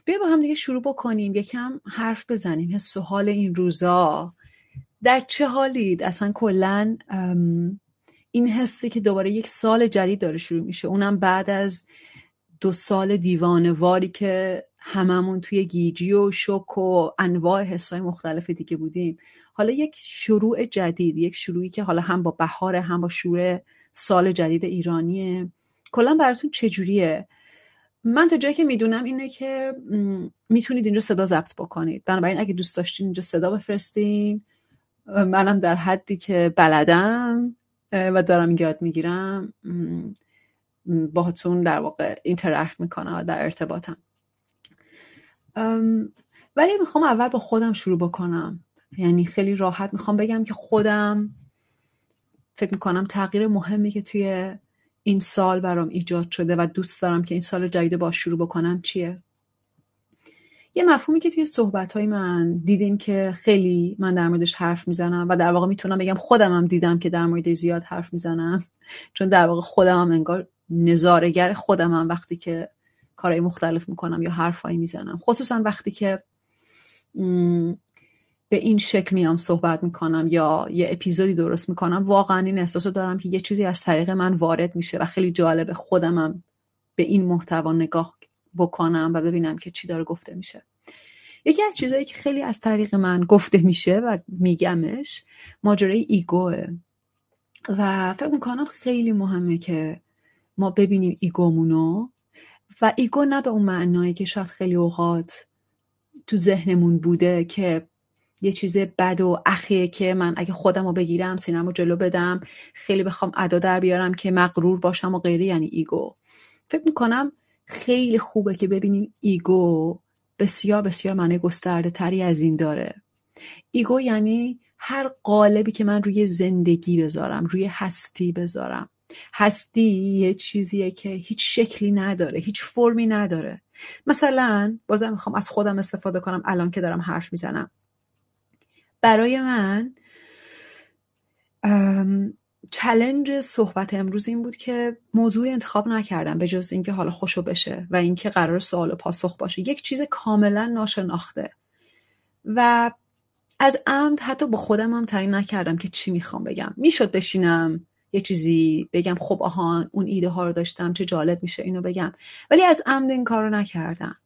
بیا با هم دیگه شروع بکنیم یکم حرف بزنیم. حس و حال این روزا در چه حالید؟ اصلا کلن این حسی که دوباره یک سال جدید داره شروع میشه، اونم بعد از 2 سال دیوانه‌واری که هممون توی گیجی و شوک و انواع حسای مختلف دیگه بودیم. حالا یک شروع جدید، یک شروعی که حالا هم با بهاره هم با شروع سال جدید ایرانیه. کلا براتون چجوریه؟ من تا جایی که میدونم اینه که میتونید اینجا صدا ضبط بکنید، بنابراین اگه دوست داشتین اینجا صدا بفرستین. منم در حدی که بلدم و دارم یاد میگیرم باهاتون در واقع اینتراکت میکنم و در ارتباطم. ولی میخوام اول با خودم شروع بکنم. یعنی خیلی راحت میخوام بگم که خودم فکر میکنم تغییر مهمی که توی این سال برام ایجاد شده و دوست دارم که این سال جدید باهاش شروع بکنم چیه؟ یه مفهومی که توی صحبت‌های من دیدین که خیلی من در موردش حرف میزنم و در واقع میتونم بگم خودم هم دیدم که در موردش زیاد حرف میزنم، چون در واقع خودم هم انگار نظاره‌گر خودم هم وقتی که کارهای مختلف میکنم یا حرفایی میزنم، خصوصا وقتی که به این شکل میام صحبت میکنم یا یه اپیزودی درست میکنم، واقعا این احساسو دارم که یه چیزی از طریق من وارد میشه و خیلی جالبه خودمم به این محتوا نگاه بکنم و ببینم که چی داره گفته میشه. یکی از چیزایی که خیلی از طریق من گفته میشه و میگمش ماجرای ایگوه و فکر میکنم خیلی مهمه که ما ببینیم ایگومونو و ایگو نه به اون معنایی که شاید خیلی اوقات تو ذهنمون بوده که یه چیز بد و اخیه که من اگه خودم رو بگیرم سینم رو جلو بدم خیلی بخوام ادا در بیارم که مغرور باشم و غیره، یعنی ایگو. فکر میکنم خیلی خوبه که ببینیم ایگو بسیار بسیار معنی گسترده تری از این داره. ایگو یعنی هر قالبی که من روی زندگی بذارم، روی هستی بذارم. هستی یه چیزیه که هیچ شکلی نداره، هیچ فرمی نداره. مثلا بازم میخوام از خودم استفاده کنم الان که دارم حرف میزنم. برای من چالش صحبت امروز این بود که موضوع انتخاب نکردم به جز اینکه حالا خوشو بشه و اینکه قرار سوال و پاسخ باشه، یک چیز کاملا ناشناخته و از عمد حتی با خودم هم تعیین نکردم که چی میخوام بگم. میشد بشینم یه چیزی بگم، خب آها اون ایده ها رو داشتم چه جالب میشه اینو بگم، ولی از عمد این کار رو نکردم.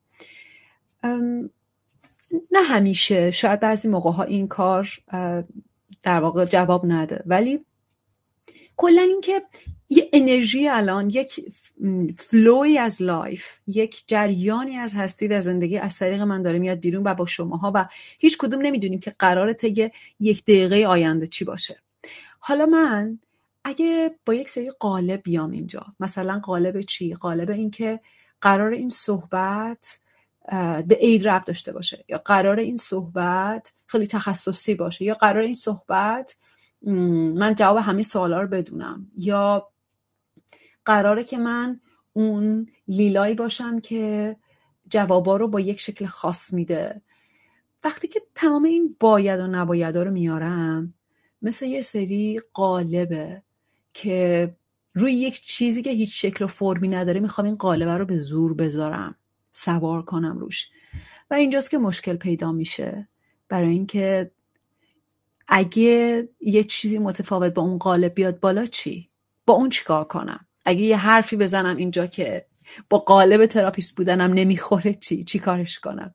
نه همیشه، شاید بعضی موقع ها این کار در واقع جواب نده، ولی کلا این که یه انرژی الان، یک فلوی از لایف، یک جریانی از هستی و زندگی از طریق من داره میاد بیرون و با شماها و هیچ کدوم نمیدونیم که قراره طی 1 دقیقه آینده چی باشه. حالا من اگه با یک سری قالب بیام اینجا، مثلا قالب چی؟ قالب این که قرار این صحبت به عید ربط داشته باشه، یا قرار این صحبت خیلی تخصصی باشه، یا قرار این صحبت من جواب همه سوالا رو بدونم، یا قراره که من اون لیلایی باشم که جوابا رو با یک شکل خاص میده. وقتی که تمام این باید و نبایدها رو میارم، مثل یه سری قالبه که روی یک چیزی که هیچ شکل و فرمی نداره میخوام این قالبه رو به زور بذارم، سوار کنم روش. و اینجاست که مشکل پیدا میشه، برای اینکه اگه یه چیزی متفاوت با اون قالب بیاد بالا چی؟ با اون چیکار کنم؟ اگه یه حرفی بزنم اینجا که با قالب تراپیست بودنم نمیخوره چی کارش کنم؟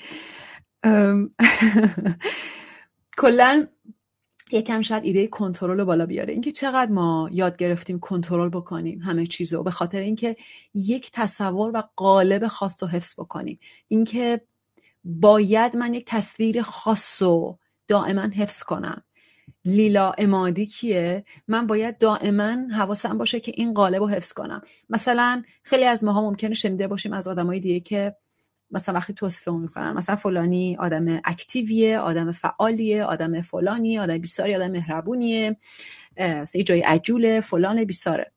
کلن یکم شاید ایده کنترل رو بالا بیاره، اینکه چقدر ما یاد گرفتیم کنترل بکنیم همه چیزو به خاطر اینکه یک تصور و قالب خاص رو حفظ بکنیم. اینکه باید من یک تصویر خاص رو دائما حفظ کنم. لیلا عمادی کیه؟ من باید دائما حواسم باشه که این قالب رو حفظ کنم. مثلا خیلی از ماها ممکنه شنیده باشیم از آدمای دیگه که مثلا وقتی توصیفمون میکنن مثلا فلانی آدم اکتیویه، آدم فعالیه، آدم فلانی، آدم بیساری، آدم مهربونیه، یه جای عجوله، فلان بیساره.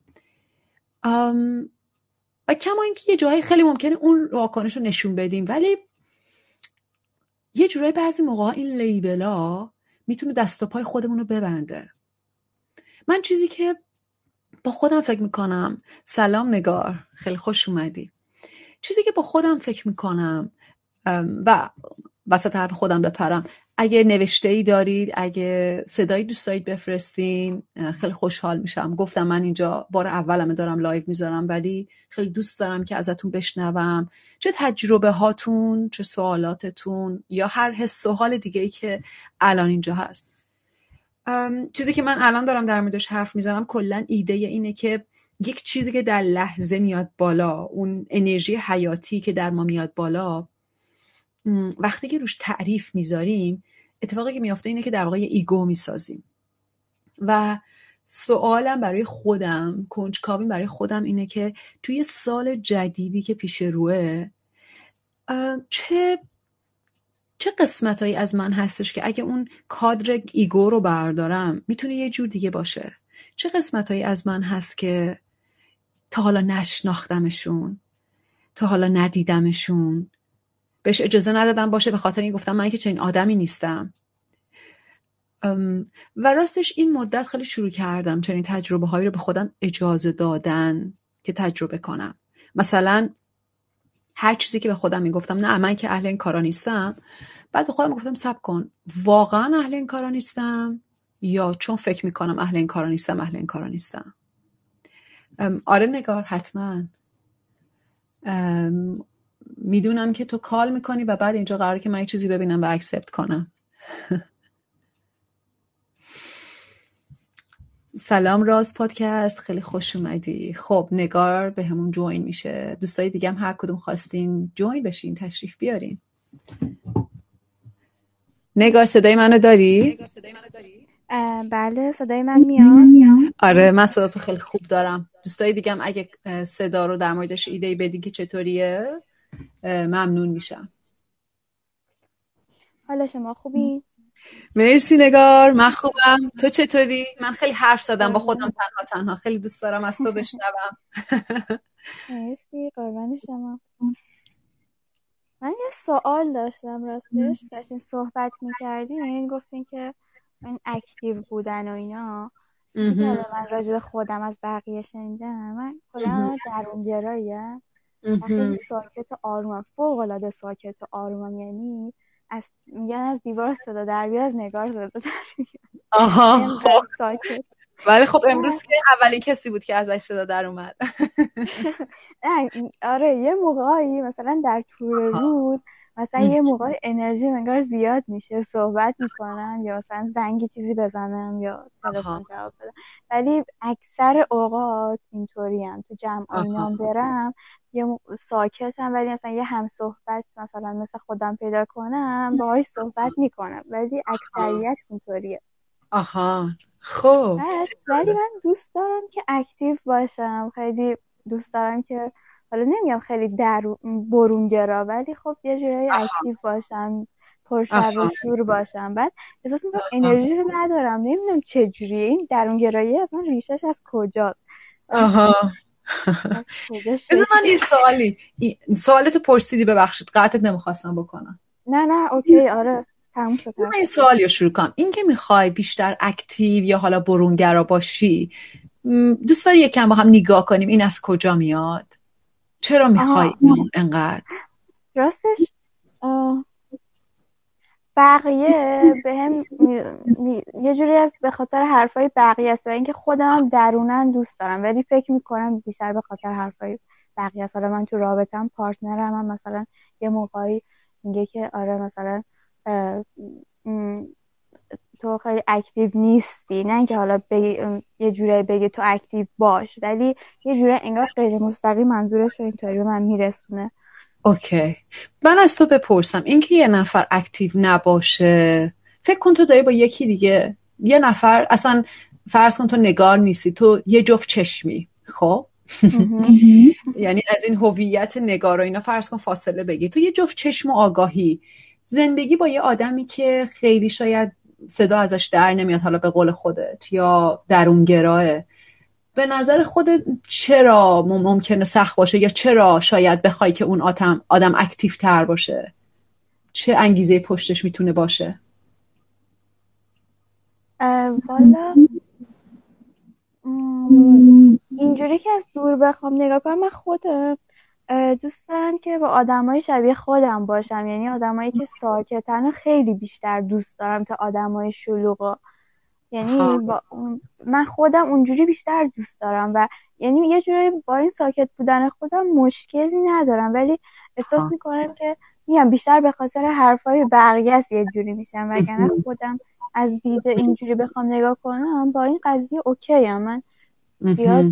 و کما اینکه یه جایی خیلی ممکنه اون واکنش رو نشون بدیم، ولی یه جورایی بعضی موقع این لیبلا میتونه دست و پای خودمون رو ببنده. من چیزی که با خودم فکر میکنم، سلام نگار، خیلی خوش اومدی. چیزی که با خودم فکر میکنم و وسط حرف خودم بپرم، اگه نوشته‌ای دارید، اگه صدایی دوست دارید بفرستین، خیلی خوشحال میشم. گفتم من اینجا بار اولمه دارم لایو میذارم، ولی خیلی دوست دارم که ازتون بشنوم، چه تجربه هاتون، چه سوالاتتون، یا هر حس و حال دیگه‌ای که الان اینجا هست. چیزی که من الان دارم در موردش حرف میزنم کلا ایده اینه که یک چیزی که در لحظه میاد بالا، اون انرژی حیاتی که در ما میاد بالا، وقتی که روش تعریف میذاریم، اتفاقی که میافته اینه که در واقع ایگو میسازیم. و سوالم برای خودم، کنجکاویم برای خودم اینه که توی سال جدیدی که پیش روه، چه قسمتایی از من هستش که اگه اون کادر ایگو رو بردارم میتونه یه جور دیگه باشه؟ چه قسمتایی از من هست که تا حالا نشناختمشون، تا حالا ندیدمشون، بهش اجازه ندادم باشه، به خاطر این گفتم من که چنین آدمی نیستم. و راستش این مدت خیلی شروع کردم چنین تجربه هایی رو به خودم اجازه دادن که تجربه کنم. مثلا هر چیزی که به خودم میگفتم نه من که اهل این کارا نیستم، بعد به خودم گفتم صبر کن، واقعا اهل این کارا نیستم یا چون فکر میکنم اهل این کارا نیستم اهل این کارا نیستم؟ آره نگار، حتما. میدونم که تو کال میکنی و بعد اینجا قراره که من یه چیزی ببینم و اکسپت کنم. سلام راز پادکست، خیلی خوش اومدی. خب نگار به همون جوین میشه. دوستای دیگه هم هر کدوم خواستین جوین بشین، تشریف بیارین. نگار صدای منو داری؟ بله صدای من میاد. آره من صداتو خیلی خوب دارم. دوستای دیگه هم اگه صدا رو در موردش ایده بدین که چطوریه ممنون میشم. حالا شما خوبی؟ مرسی نگار، من خوبم. تو چطوری؟ من خیلی حرف زدم با خودم تنها خیلی دوست دارم از تو بشنوم. مرسی، قربان شما. من یه سوال داشتم راستش، داشتین صحبت میکردین، گفتین که این اکتیو بودن و اینا که من راجع به خودم از بقیه شنیدم. من خودم درونگراییم و خیلی ساکت و آرومم، فوق العاده ساکت و آرومم. یعنی میگن از دیوار صدا در بیاد، از نگار صدا در بیاد. آها خب ساکت. ولی خب امروز که اولین کسی بود که ازش صدا در اومد. آره یه موقعی مثلا در طول روز مثلا یه موقع انرژی انگار زیاد میشه، صحبت میکنم یا مثلا زنگی چیزی بزنم یا تلفن جواب بدم، ولی اکثر اوقات اینطوریم. تو جمع اینام برم یه ساکتم، ولی مثلا یه هم صحبت مثلا مثل خودم پیدا کنم باهاش صحبت میکنم، ولی اکثریت اینطوریه. آها خب ولی من دوست دارم که اکتیو باشم، خیلی دوست دارم که حالا نمیگم خیلی برونگرا، ولی خب یه جورایی اکتیو باشم، پرشر و شور باشم. بعد احساس میکنم انرژی رو ندارم، نمیدونم چجوریه این درونگرایی، اصلا ریشش از کجاست؟ بذار من یه سوالتو پرسیدی، ببخشید قطعت نمیخواستم بکنم. نه اوکی، آره تموم شد. من یه سوالی رو شروع کنم. این که میخوای بیشتر اکتیو یا حالا برونگرا باشی، دوست داری یکم با هم نگاه کنیم این از کجا میاد؟ چرا میخوای انقدر؟ راستش بقیه به هم یه جوری از به خاطر حرفای بقیه است و اینکه خودم درونن دوست دارم، ولی فکر میکنم بیشتر به خاطر حرفای بقیه است. حالا من تو رابطم پارتنرم هم مثلا یه موقعی میگه که آره مثلا تو خیلی اکتیو نیستی، نه اینکه حالا یه جوری بگه تو اکتیو باش، ولی یه جوری انگار غیر مستقیم منظورش رو اینطوری به من میرسونه. اوکی، من از تو بپرسم، اینکه یه نفر اکتیو نباشه، فکر کن تو داری با یکی دیگه، یه نفر اصلا فرض کن تو نگار نیستی، تو یه جفت چشمی، خب یعنی از این هویت نگار و اینا فرض کن فاصله بگی، تو یه جفت چشم و آگاهی زندگی با یه آدمی که خیلی شاید صدا ازش در نمیاد، حالا به قول خودت، یا درونگراه، به نظر خودت چرا ممکنه سخت باشه، یا چرا شاید بخوای که اون آدم اکتیو تر باشه؟ چه انگیزه پشتش میتونه باشه؟ والا اینجوری که از دور بخوام نگاه کنم، من خودم دوست دارم که با آدمای شبیه خودم باشم، یعنی آدمایی که ساکتن خیلی بیشتر دوست دارم تا آدمای شلوغ. یعنی آها. من خودم اونجوری بیشتر دوست دارم و یعنی یه جوری با این ساکت بودن خودم مشکلی ندارم، ولی احساس آها. میکنم که میگم بیشتر به خاطر حرفای بقیه است یه جوری میشم، وگرنه خودم از دید اینجوری بخوام نگاه کنم با این قضیه اوکی ام. من زیاد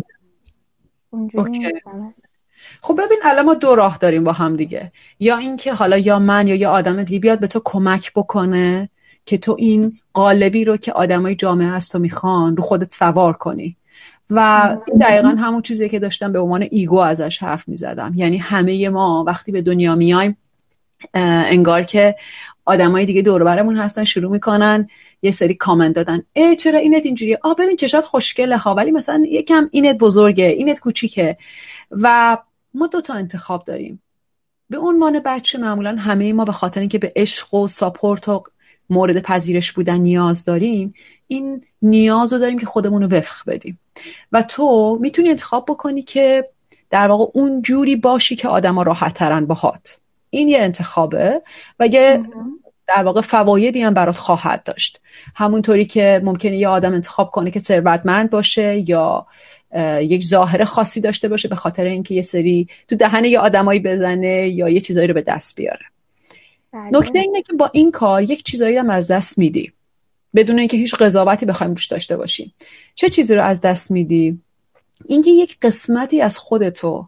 اونجوری اوکی. نیستم. خب ببین الان ما دو راه داریم با هم دیگه، یا اینکه حالا یا من یا آدم دیگه بیاد به تو کمک بکنه که تو این قالبی رو که آدمای جامعه از تو میخوان رو خودت سوار کنی. و این دقیقا همون چیزیه که داشتم به عنوان ایگو ازش حرف میزدم. یعنی همه ما وقتی به دنیا میایم انگار که آدمای دیگه دور و برمون هستن شروع میکنن یه سری کامنت دادن، چرا اینت اینجوریه، ببین چشات خوشگله ها، ولی مثلا یکم اینت بزرگه، اینت کوچیکه. و ما دو تا انتخاب داریم. به عنوان بچه معمولا همه ما به خاطر اینکه به عشق و ساپورت و مورد پذیرش بودن نیاز داریم، این نیاز رو داریم که خودمون رو وفق بدیم. و تو میتونی انتخاب بکنی که در واقع اون جوری باشی که آدما راحت ترن باهات. این یه انتخابه و یه در واقع فوایدی هم برات خواهد داشت. همونطوری که ممکنه یه آدم انتخاب کنه که ثروتمند باشه یا یک ظاهر خاصی داشته باشه به خاطر اینکه یه سری تو دهن یه آدمایی بزنه یا یه چیزایی رو به دست بیاره. نکته اینه که با این کار یک چیزایی رو از دست میدی بدون اینکه هیچ قضاوتی بخوایم روش داشته باشیم. چه چیزی رو از دست میدی؟ اینکه یک قسمتی از خودتو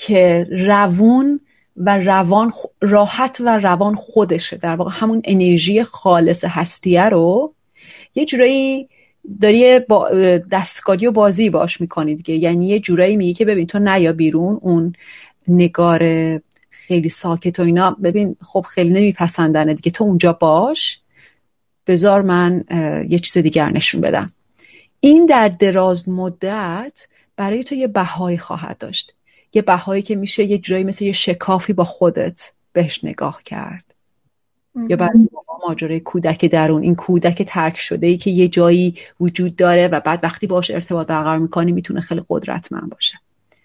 که روون و روان راحت و روان خودشه، در واقع همون انرژی خالص هستیه رو یه جورایی داری با دستکاری و بازی باش میکنی دیگه. یعنی یه جورایی میگی که ببین تو نیا بیرون، اون نگار خیلی ساکت و اینا ببین خب خیلی نمیپسندنه دیگه، تو اونجا باش، بذار من یه چیز دیگر نشون بدم. این در دراز مدت برای تو یه بهای خواهد داشت، یه بهایی که میشه یه جورایی مثل یه شکافی با خودت بهش نگاه کرد. یا بعضی موقع ماجرای کودک درون، این کودک ترک شده ای که یه جایی وجود داره و بعد وقتی باهاش ارتباط برقرار میکنی میتونه خیلی قدرتمند باشه.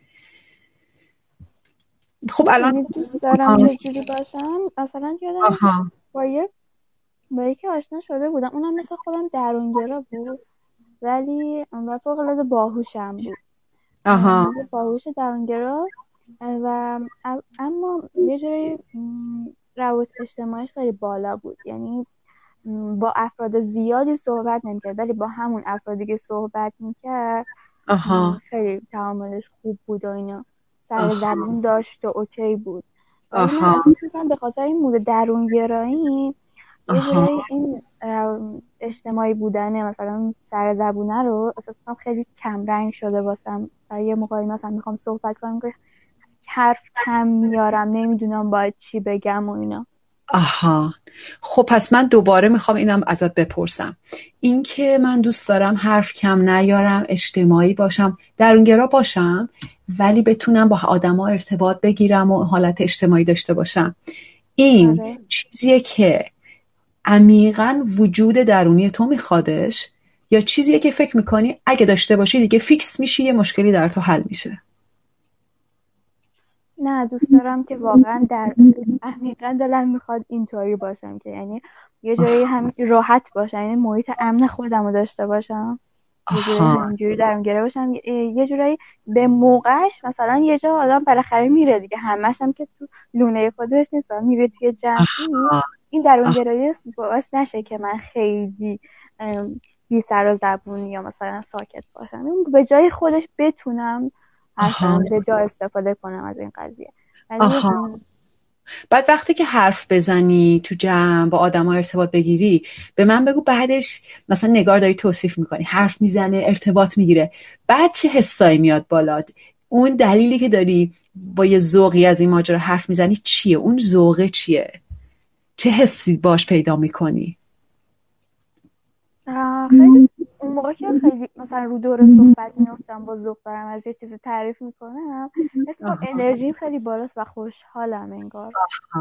خب الان دوست دارم چجوری باشم. مثلا یادم با یکی آشنا شده بودم، اونم مثل خودم درونگرا بود ولی اون فوق العاده باهوشم بود. باهوش درونگرا و اما یه جوری روابط اجتماعیش خیلی بالا بود. یعنی با افراد زیادی صحبت نمیکرد ولی با همون افرادی که صحبت میکرد خیلی تعاملش خوب بود و اینا، سر زبون داشت و اوکی بود. ولی من احساس میکنم به خاطر این مود درونگرایی یه جوری این اجتماعی بودنه، مثلا سر زبونه رو احساس میکنم خیلی کم رنگ شده واسم. یه موقعی مثلا میخوام صحبت کنم که حرف کم میارم، نمیدونم باید چی بگم و اینا. خب پس من دوباره میخوام اینم ازت بپرسم، این که من دوست دارم حرف کم نیارم، اجتماعی باشم، درونگرا باشم ولی بتونم با آدما ارتباط بگیرم و حالت اجتماعی داشته باشم، این چیزیه که عمیقاً وجود درونی تو میخوادش یا چیزیه که فکر میکنی اگه داشته باشی دیگه فیکس میشی، یه مشکلی در تو حل میشه؟ نه، دوست دارم که واقعا در عمیقاً دلم میخواد اینطوری باشم که یعنی یه جایی هم راحت باشم، یعنی محیط امن خودم رو داشته باشم، یه جوری همینجوری درونگرا باشم، یه جوری به موقعش. مثلا یه جا آدم بالاخره میره دیگه، همش هم که تو لونه خودش نیست، میره توی جمعی. این درونگرایی باعث نشه که من خیلی بی سر و زبون یا مثلا ساکت باشم، به جای خودش بتونم حرفم به جا استفاده کنم از این قضیه. بعد وقتی که حرف بزنی تو جمع با آدما ارتباط بگیری، به من بگو بعدش مثلا نگار داری توصیف میکنی، حرف میزنه، ارتباط میگیره، بعد چه حسایی میاد بالات؟ اون دلیلی که داری با یه ذوقی از این ماجرا حرف میزنی چیه؟ اون ذوقه چیه؟ چه حسی باش پیدا میکنی؟ خیلی اون موقع که خیلی مثلا رو دور صحبت میفتم با ذوق دارم از یه چیزی تعریف میکنم، مثلا انرژی خیلی بالاست و خوشحالم انگار.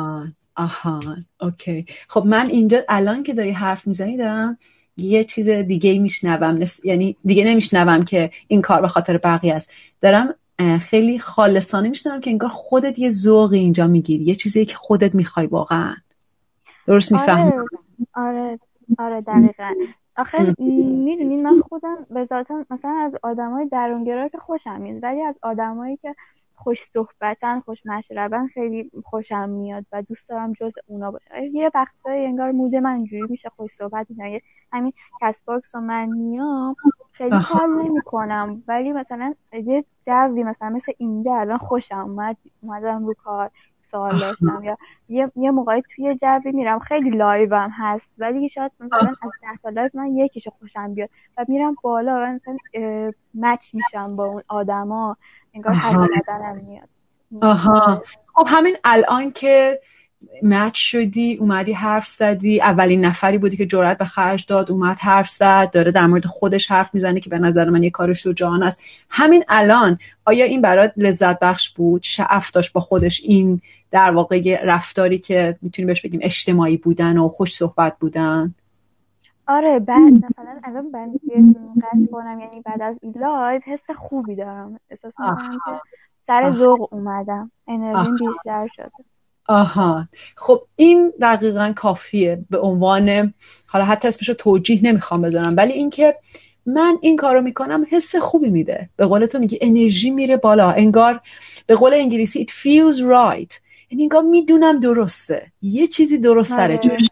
اوکی. خب من اینجا الان که داری حرف میزنی دارم یه چیز دیگه میشنوم، یعنی دیگه نمیشنوم که این کار به خاطر بقیه است، دارم خیلی خالصانه میشنم که انگار خودت یه ذوقی اینجا میگیری، یه چیزی که خودت میخوای واقعا. درست میفهمم؟ آره آره دقیقا. آخه میدونین من خودم به ذاتم مثلا از آدمای درونگرا که خوشم میاد، ولی از آدمایی که خوش صحبتن، خوش مشربن خیلی خوشم میاد و دوست دارم جز اونا باشم. یه وقتایی انگار مود من اینجوری میشه خوش صحبت میشن، همین کس باکس و من میام خیلی حال نمی کنم، ولی مثلا یه جوی مثلا مثل اینجا الان خوشم اومدم رو کار سوال داشتم، یا یه موقعی توی جوی میرم خیلی لایوم هست ولی شاید مثلا از 10 تا لایو من یکیشو خوشم بیاد و میرم بالا و مثلا مچ میشم با اون آدما، انگار حال بدنم میاد. آها. خب همین الان که مچ شدی، اومدی حرف زدی، اولین نفری بودی که جرأت به خرج داد اومد حرف زد، داره در مورد خودش حرف میزنه که به نظر من یه کار شجاعانه است. همین الان آیا این برات لذت بخش بود؟ شعف داشت با خودش این در واقع رفتاری که میتونیم بهش بگیم اجتماعی بودن و خوش صحبت بودن؟ آره بعد مثلا الان من قصد کنم یعنی بعد از این لایو حس خوبی دارم، احساس میکنم که سر ذوق اومدم، انرژیم بیشتر شده. آها. خب این دقیقاً کافیه به عنوان، حالا حتی اسمشو توجیه نمیخوام بذارم، ولی این که من این کارو میکنم حس خوبی میده. به قول تو میگی انرژی میره بالا، انگار به قول انگلیسی it feels right، یعنی انگار میدونم درسته، یه چیزی درست سر جاشه.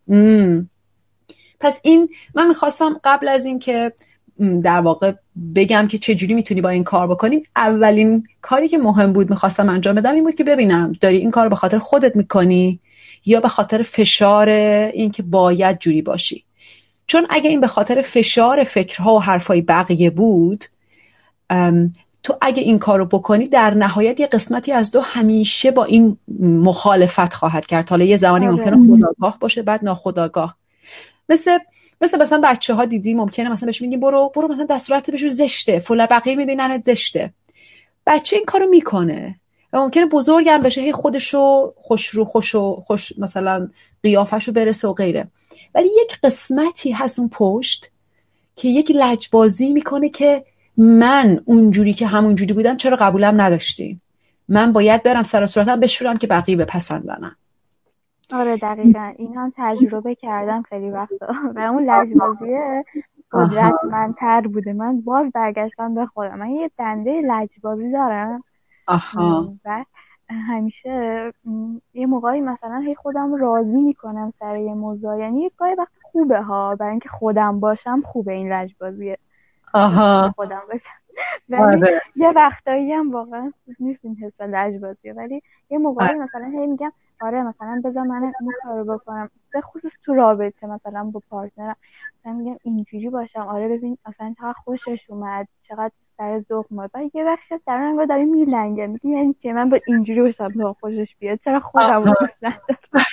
پس این من میخواستم قبل از این که در واقع بگم که چجوری میتونی با این کار بکنیم، اولین کاری که مهم بود میخواستم انجام بدم این بود که ببینم داری این کار به خاطر خودت میکنی یا به خاطر فشار این که باید جوری باشی. چون اگه این به خاطر فشار فکرها و حرفای بقیه بود، تو اگه این کارو بکنی در نهایت یه قسمتی از دو همیشه با این مخالفت خواهد کرد. حالا یه زمانی ممکنه خودآگاه باشه بعد ناخودآگاه. مثلا بچه‌ها دیدی ممکنه مثلا بهش میگیم برو مثلا دستورات بهش زشته، فلان بقیه میبیننت زشته، بچه این کارو میکنه و ممکنه بزرگم بشه هی خودشو خوش مثلا قیافشو برسه و غیره، ولی یک قسمتی هست اون پشت که یک لجبازی میکنه که من اونجوری که همونجوری بودم چرا قبولم نداشتین، من باید برم سر صورتم بشورم که بقیه بپسندنم. آره دقیقا این هم تجربه کردم خیلی وقتا و اون لجبازیه قدرتمندتر بوده. من باز برگشتم به خودم، من یه دنده لجبازی دارم و همیشه یه موقعی مثلا هی خودم راضی میکنم سر یه موضوع، یعنی یه گاهی وقت خوبه ها، برای اینکه خودم باشم خوبه این لجبازیه خودم باشم، ولی یه وقتایی هم واقعا نیست این حس لجبازیه، ولی یه موقعی مثلا هی میگم آره مثلا بذار من این کارو بکنم، به خصوص تو رابطه مثلا با پارتنرم مثلا میگم اینجوری باشم، آره ببین مثلا چقدر خوشش اومد، چقدر سر ذوق اومد، بعد یه وقت در من داره میلنگه، میگم یعنی که من با اینجوری باشم تا خوشش بیاد، چرا خودم رو دوست ندارم.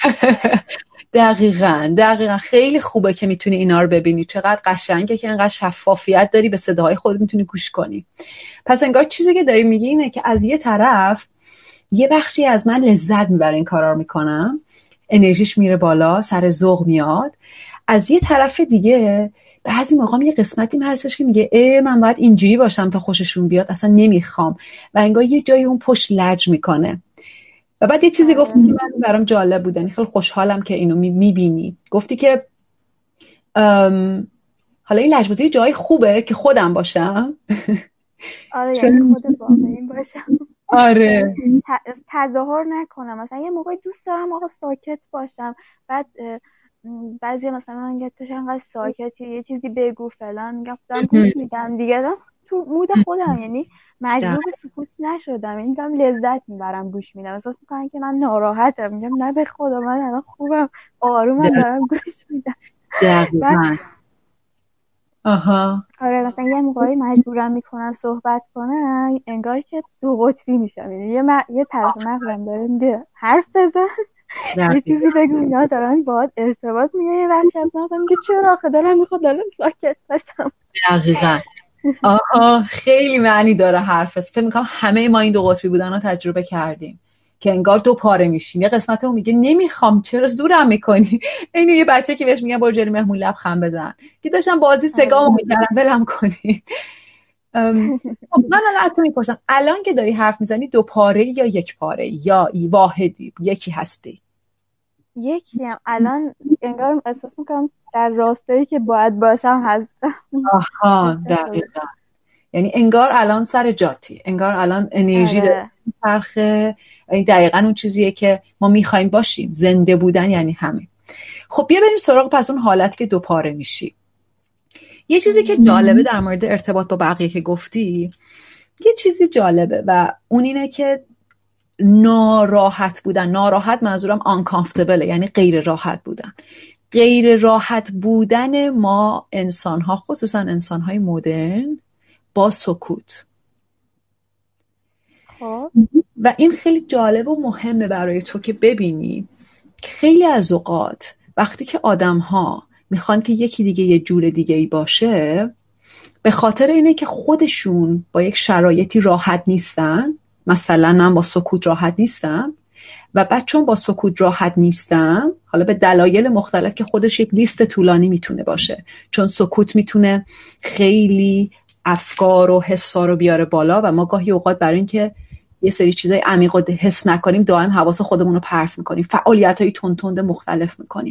دقیقاً خیلی خوبه که میتونی اینا رو ببینی، چقدر قشنگه که انقدر شفافیت داری، به صداهای خودت میتونی گوش کنی. پس انگار چیزی که داری میگی اینه که از یه طرف یه بخشی از من لذت میبره این کارا رو میکنم، انرژیش میره بالا، سر ذوق میاد، از یه طرف دیگه بعضی موقع یه قسمتی هستش که میگه من باید اینجوری باشم تا خوششون بیاد، اصلا نمیخوام، و انگار یه جایی اون پشت لج میکنه. و بعد یه چیزی گفتی که من برام جالب بود، خیلی خوشحالم که اینو میبینی. گفتی که حالا این لجبازی جای خوبه که خودم باشم. آره یعنی خود واقعی باشم. آره تظاهر نکنم، مثلا یه موقعی دوست دارم آقا ساکت باشم، بعد بعضی مثلا من تو انقدر ساکتی یه چیزی بگو فلان، میگم گوش میدم دیگه، تو مود خودم، یعنی مجبور به سکوت نشدم، یعنی دارم لذت میبرم گوش میدم، احساس میکنم که من ناراحتم، میگم نه به خدا من الان خوبم آرومم دارم گوش میدم. آره مثلا یه موقعی مجبورم میکنن صحبت کنن، انگار که دو قطبی میشم، یعنی یه طرف مغزم داره میگه حرف بزن یه چیزی بگو، اینا دارن باهات ارتباط میگه، یه بخشی از مغزم میگه چرا آخه دارم میخواد الان ساکت باشم. دقیقاً خیلی معنی داره حرفت. فکر میکنم همه ما این دو قطبی بودن رو تجربه کردیم که انگار دو پاره میشیم، یه قسمت اون میگه نمیخوام چرا زورم میکنی، اینو یه بچه که بهش میگن برو جلوی مهمون لبخند بزن، که داشتم بازی سگامو میکردم ولم کنی. خب من الان از تو میپرسم، الان که داری حرف میزنی دو پاره یا یک پاره یا واحدی، یکی هستی؟ یکی هم الان انگار احساس میکنم در راستایی که باید باشم هستم. آها دقیقا، یعنی انگار الان سر جاتی، انگار الان انرژی داره آره. میچرخه. این دقیقا اون چیزیه که ما میخوایم باشیم، زنده بودن یعنی همین. خب بیا بریم سراغ پس اون حالت که دو پاره میشی. یه چیزی که جالبه در مورد ارتباط با بقیه که گفتی، یه چیزی جالبه و اون اینه که ناراحت بودن، ناراحت منظورم uncomfortable، یعنی غیر راحت بودن. غیر راحت بودن ما انسان ها، خصوصا انسان های مدرن، با سکوت. خب و این خیلی جالب و مهمه برای تو که ببینی که خیلی از اوقات وقتی که آدم ها میخوان که یکی دیگه یه جور دیگه ای باشه، به خاطر اینه که خودشون با یک شرایطی راحت نیستن. مثلا من با سکوت راحت نیستم و بعد چون با سکوت راحت نیستم، حالا به دلایل مختلف که خودش یک لیست طولانی میتونه باشه، چون سکوت میتونه خیلی افکار و حسا رو بیاره بالا و ما گاهی اوقات برای اینکه یه سری چیزای عمیق رو حس نکنیم دائم حواس خودمون رو پرت میکنیم، فعالیت‌های تند مختلف میکنیم.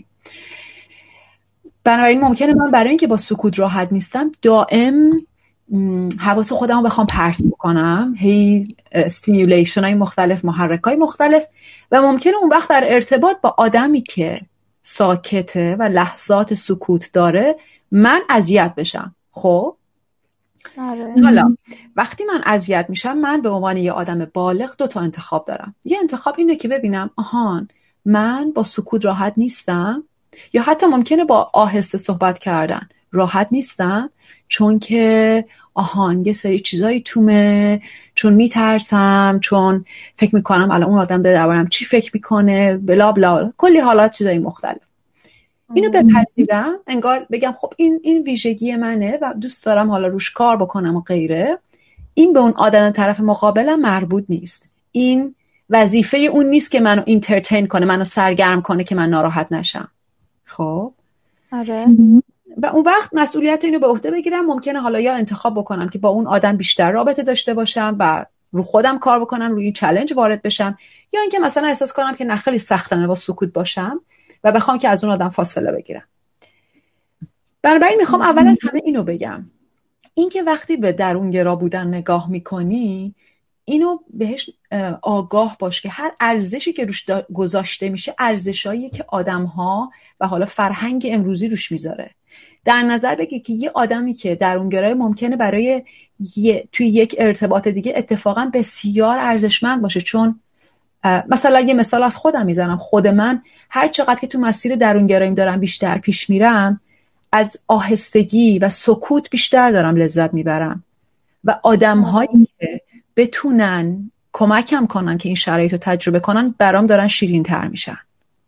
بنابراین ممکنه من برای اینکه با سکوت راحت نیستم دائم حواس خودم رو بخوام پرت بکنم، هی استیمیولیشن های مختلف، محرک های مختلف، و ممکنه اون وقت در ارتباط با آدمی که ساکته و لحظات سکوت داره من اذیت بشم. خب آره. حالا وقتی من اذیت میشم، من به عنوان یه آدم بالغ دو تا انتخاب دارم. یه انتخاب اینه که ببینم آهان من با سکوت راحت نیستم، یا حتی ممکنه با آهسته صحبت کردن راحت نیستم، چون که آهان یه سری چیزایی تومه، چون میترسم، چون فکر میکنم الان اون آدم داره دربارم چی فکر میکنه، بلا بلا، کلی حالات چیزای مختلف. اینو بپذیرم، انگار بگم خب این ویژگی منه و دوست دارم حالا روش کار بکنم و غیره. این به اون آدم طرف مقابلم مربوط نیست، این وظیفه اون نیست که منو اینترتین کنه، منو سرگرم کنه که من ناراحت نشم. خب آره. و اون وقت مسئولیت اینو به عهده بگیرم. ممکنه حالا یا انتخاب بکنم که با اون آدم بیشتر رابطه داشته باشم و رو خودم کار بکنم، روی این چالش وارد بشم، یا اینکه مثلا احساس کنم که نه خیلی سختمه با سکوت باشم و بخوام که از اون آدم فاصله بگیرم. بنابراین میخوام اول از همه اینو بگم، اینکه وقتی به درونگرا بودن نگاه میکنی، اینو بهش آگاه باش که هر ارزشی که روش گذاشته میشه ارزشاییه که آدم‌ها و حالا فرهنگ امروزی روش میذاره. در نظر بگیر که یه آدمی که درونگرای ممکنه برای توی یک ارتباط دیگه اتفاقا بسیار ارزشمند باشه، چون مثلا یه مثال از خودم میزنم، خود من هر چقدر که تو مسیر درونگراییم دارم بیشتر پیش میرم، از آهستگی و سکوت بیشتر دارم لذت میبرم و آدم‌هایی که بتونن کمکم کنن که این شرایط رو تجربه کنن برام دارن شیرین تر میشن.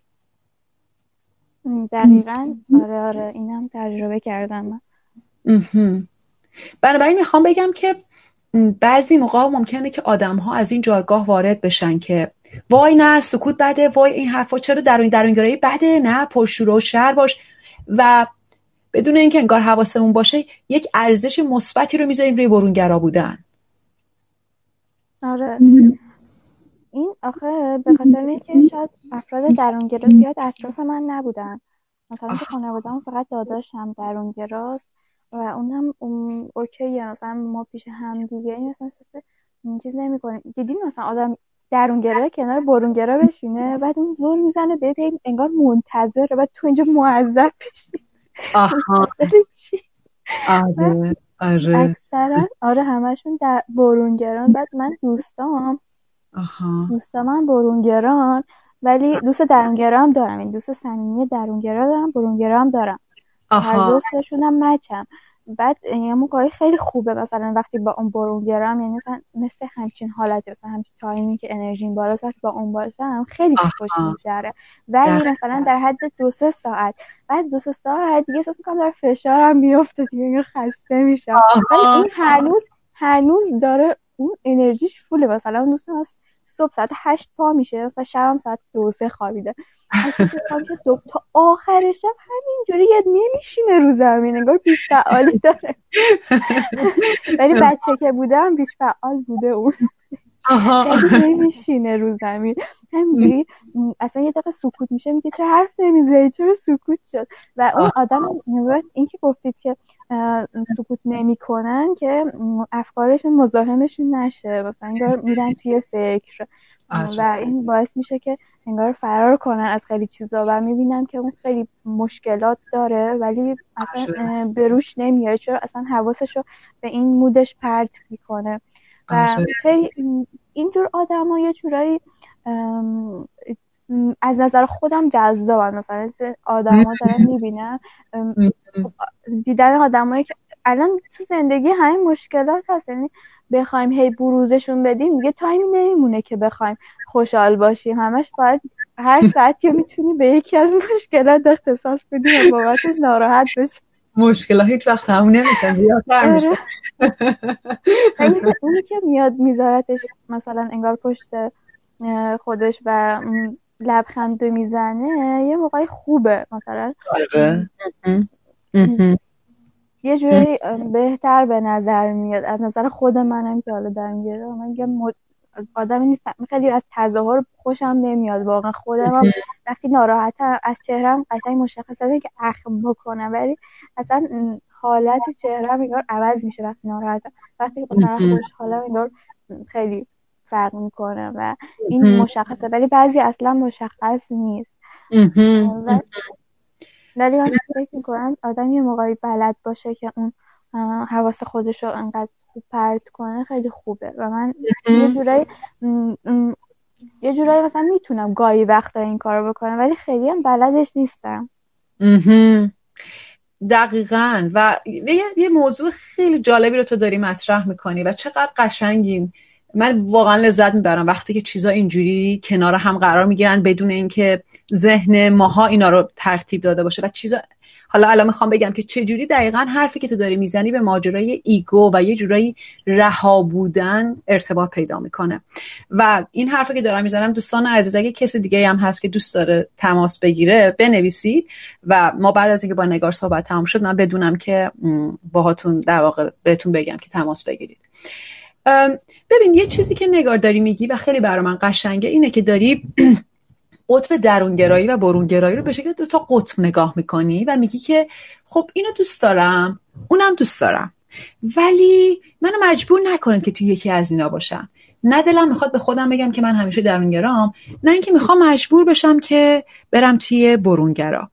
دقیقاً. آره اینم تجربه کردم من. بنابراین میخوام بگم که بعضی موقع ممکنه که آدم‌ها از این جایگاه وارد بشن که وای نه سکوت بده، وای این حرفا چرا درونگرایی بده، نه پرشور و شر باش، و بدون اینکه انگار حواسمون باشه یک ارزش مثبتی رو میذاریم روی برونگرا بودن. آره این آخه به خاطر اینکه شاید افراد درونگرا زیاد اطراف من نبودن. مثلا تو خانواده‌ام فقط داداشم درونگراست و اونم اوکیه، مثلا ما پیش هم دیگه این مثلا این چیز نمی‌کنیم. دیدین مثلا آدم درونگرا کنار برونگرا بشینه، بعد اون زور میزنه بهت انگار منتظره، بعد تو اینجا معذب بشی. آها چی؟ آره اکثرا آره همشون در برونگران. بعد من دوستام برونگران، ولی دوست درونگرا هم دارم، این دوست صمیمی درونگرا دارم، برونگرا هم دارم، هر جفتشون هم مچم. بعد یه موقعی خیلی خوبه مثلا وقتی با اون برونگرا هم، یعنی مثل همچین حالتی، مثلا همچین تایمی که انرژیم بالاست وقتی با اون باشم خیلی خوش میگذره، ولی مثلا در حد 2-3 ساعت، بعد 2-3 ساعت دیگه احساس میکنم در فشارم میفته دیگه، خسته میشم، ولی اون هنوز داره اون انرژیش فوله. مثلا اون دوستم از صبح ساعت 8 پا میشه، مثلا شبم ساعت 2-3 خوابیده، احساس میکنم که تا آخر شب همینجوری یه نمیشینه رو زمین، انگار بیش فعالی داره. ولی بچه که بودم بیش فعال بوده اون. خیلی نمیشینه رو زمین همینجوری، اصلا یه دقیقه سکوت میشه میگه چه حرف نمیزنی، چرا سکوت شد. و اون آدم این که گفتید که سکوت نمیکنن که افکارشون مزاحمشون نشه، مثلا انگار میرن توی فکر و این باعث میشه که انگار فرار کنن از خیلی چیزا و میبینم که اون خیلی مشکلات داره ولی اصلا به روش نمیاره، چرا اصلا حواسشو به این مودش پرت میکنه. و خیلی اینجور آدم ها یه جورایی از نظر خودم جذابن. مثلا آدم ها دارن میبینن، دیدن آدم هایی که الان تو زندگی همین مشکلات هست، یعنی بخوایم هی بروزشون بدیم دیگه تایمی نمیمونه که بخوایم خوشحال باشیم، همش باید هر ساعتی میتونی به یکی از مشکلات اختصاص بدی و بابتش ناراحت بشی. مشکلات هیچ وقت تموم نمیشن، زیادتر میشه. اونی که میاد میذارتش مثلا انگار پشت خودش و لبخند میزنه یه موقعی خوبه، مثلا یه جوری بهتر به نظر میاد از نظر خود منم که حالا در میگیره. من آدمی نیستم خیلی از تظاهر خوشم نمیاد واقعا، خودم وقتی ناراحتم از چهرم قشنگ مشخصه که اخم بکنم، ولی اصلا حالت چهرم انگار عوض میشه وقتی ناراحتم، وقتی مثلا خوشحالم انگار خیلی فرق میکنه و این مشخصه، ولی بعضی اصلا مشخص نیست. ولی من فکر میکنم آدم یه موقعی بلد باشه که اون حواس خودش رو انقدر خوب پرت کنه خیلی خوبه و من یه جورایی مثلا میتونم گاهی وقتا این کارو بکنم ولی خیلی هم بلدش نیستم. دقیقاً. و یه موضوع خیلی جالبی رو تو داری مطرح میکنی و چقدر قشنگیم. من واقعا لذت میبرم وقتی که چیزا اینجوری کنار هم قرار میگیرن بدون اینکه ذهن ماها اینا رو ترتیب داده باشه و چیزا. حالا الان میخوام بگم که چجوری دقیقاً حرفی که تو داری میزنی به ماجرای ایگو و یه جورایی رها بودن ارتباط پیدا میکنه. و این حرفی که دارم میزنم دوستان عزیز، اگه کسی دیگه هم هست که دوست داره تماس بگیره بنویسید و ما بعد از اینکه با نگار صحبت تمام شد من بدونم که باهاتون در واقع بهتون بگم که تماس بگیرید. ببین یه چیزی که نگار داری میگی و خیلی برای من قشنگه اینه که داری قطب درونگرایی و برونگرایی رو به شکل دو تا قطب نگاه میکنی و میگی که خب اینو دوست دارم اونم دوست دارم ولی منو مجبور نکنید که توی یکی از اینا باشم. نه دلم میخواد به خودم بگم که من همیشه درونگرام، نه اینکه میخوام مجبور بشم که برم توی برونگرا.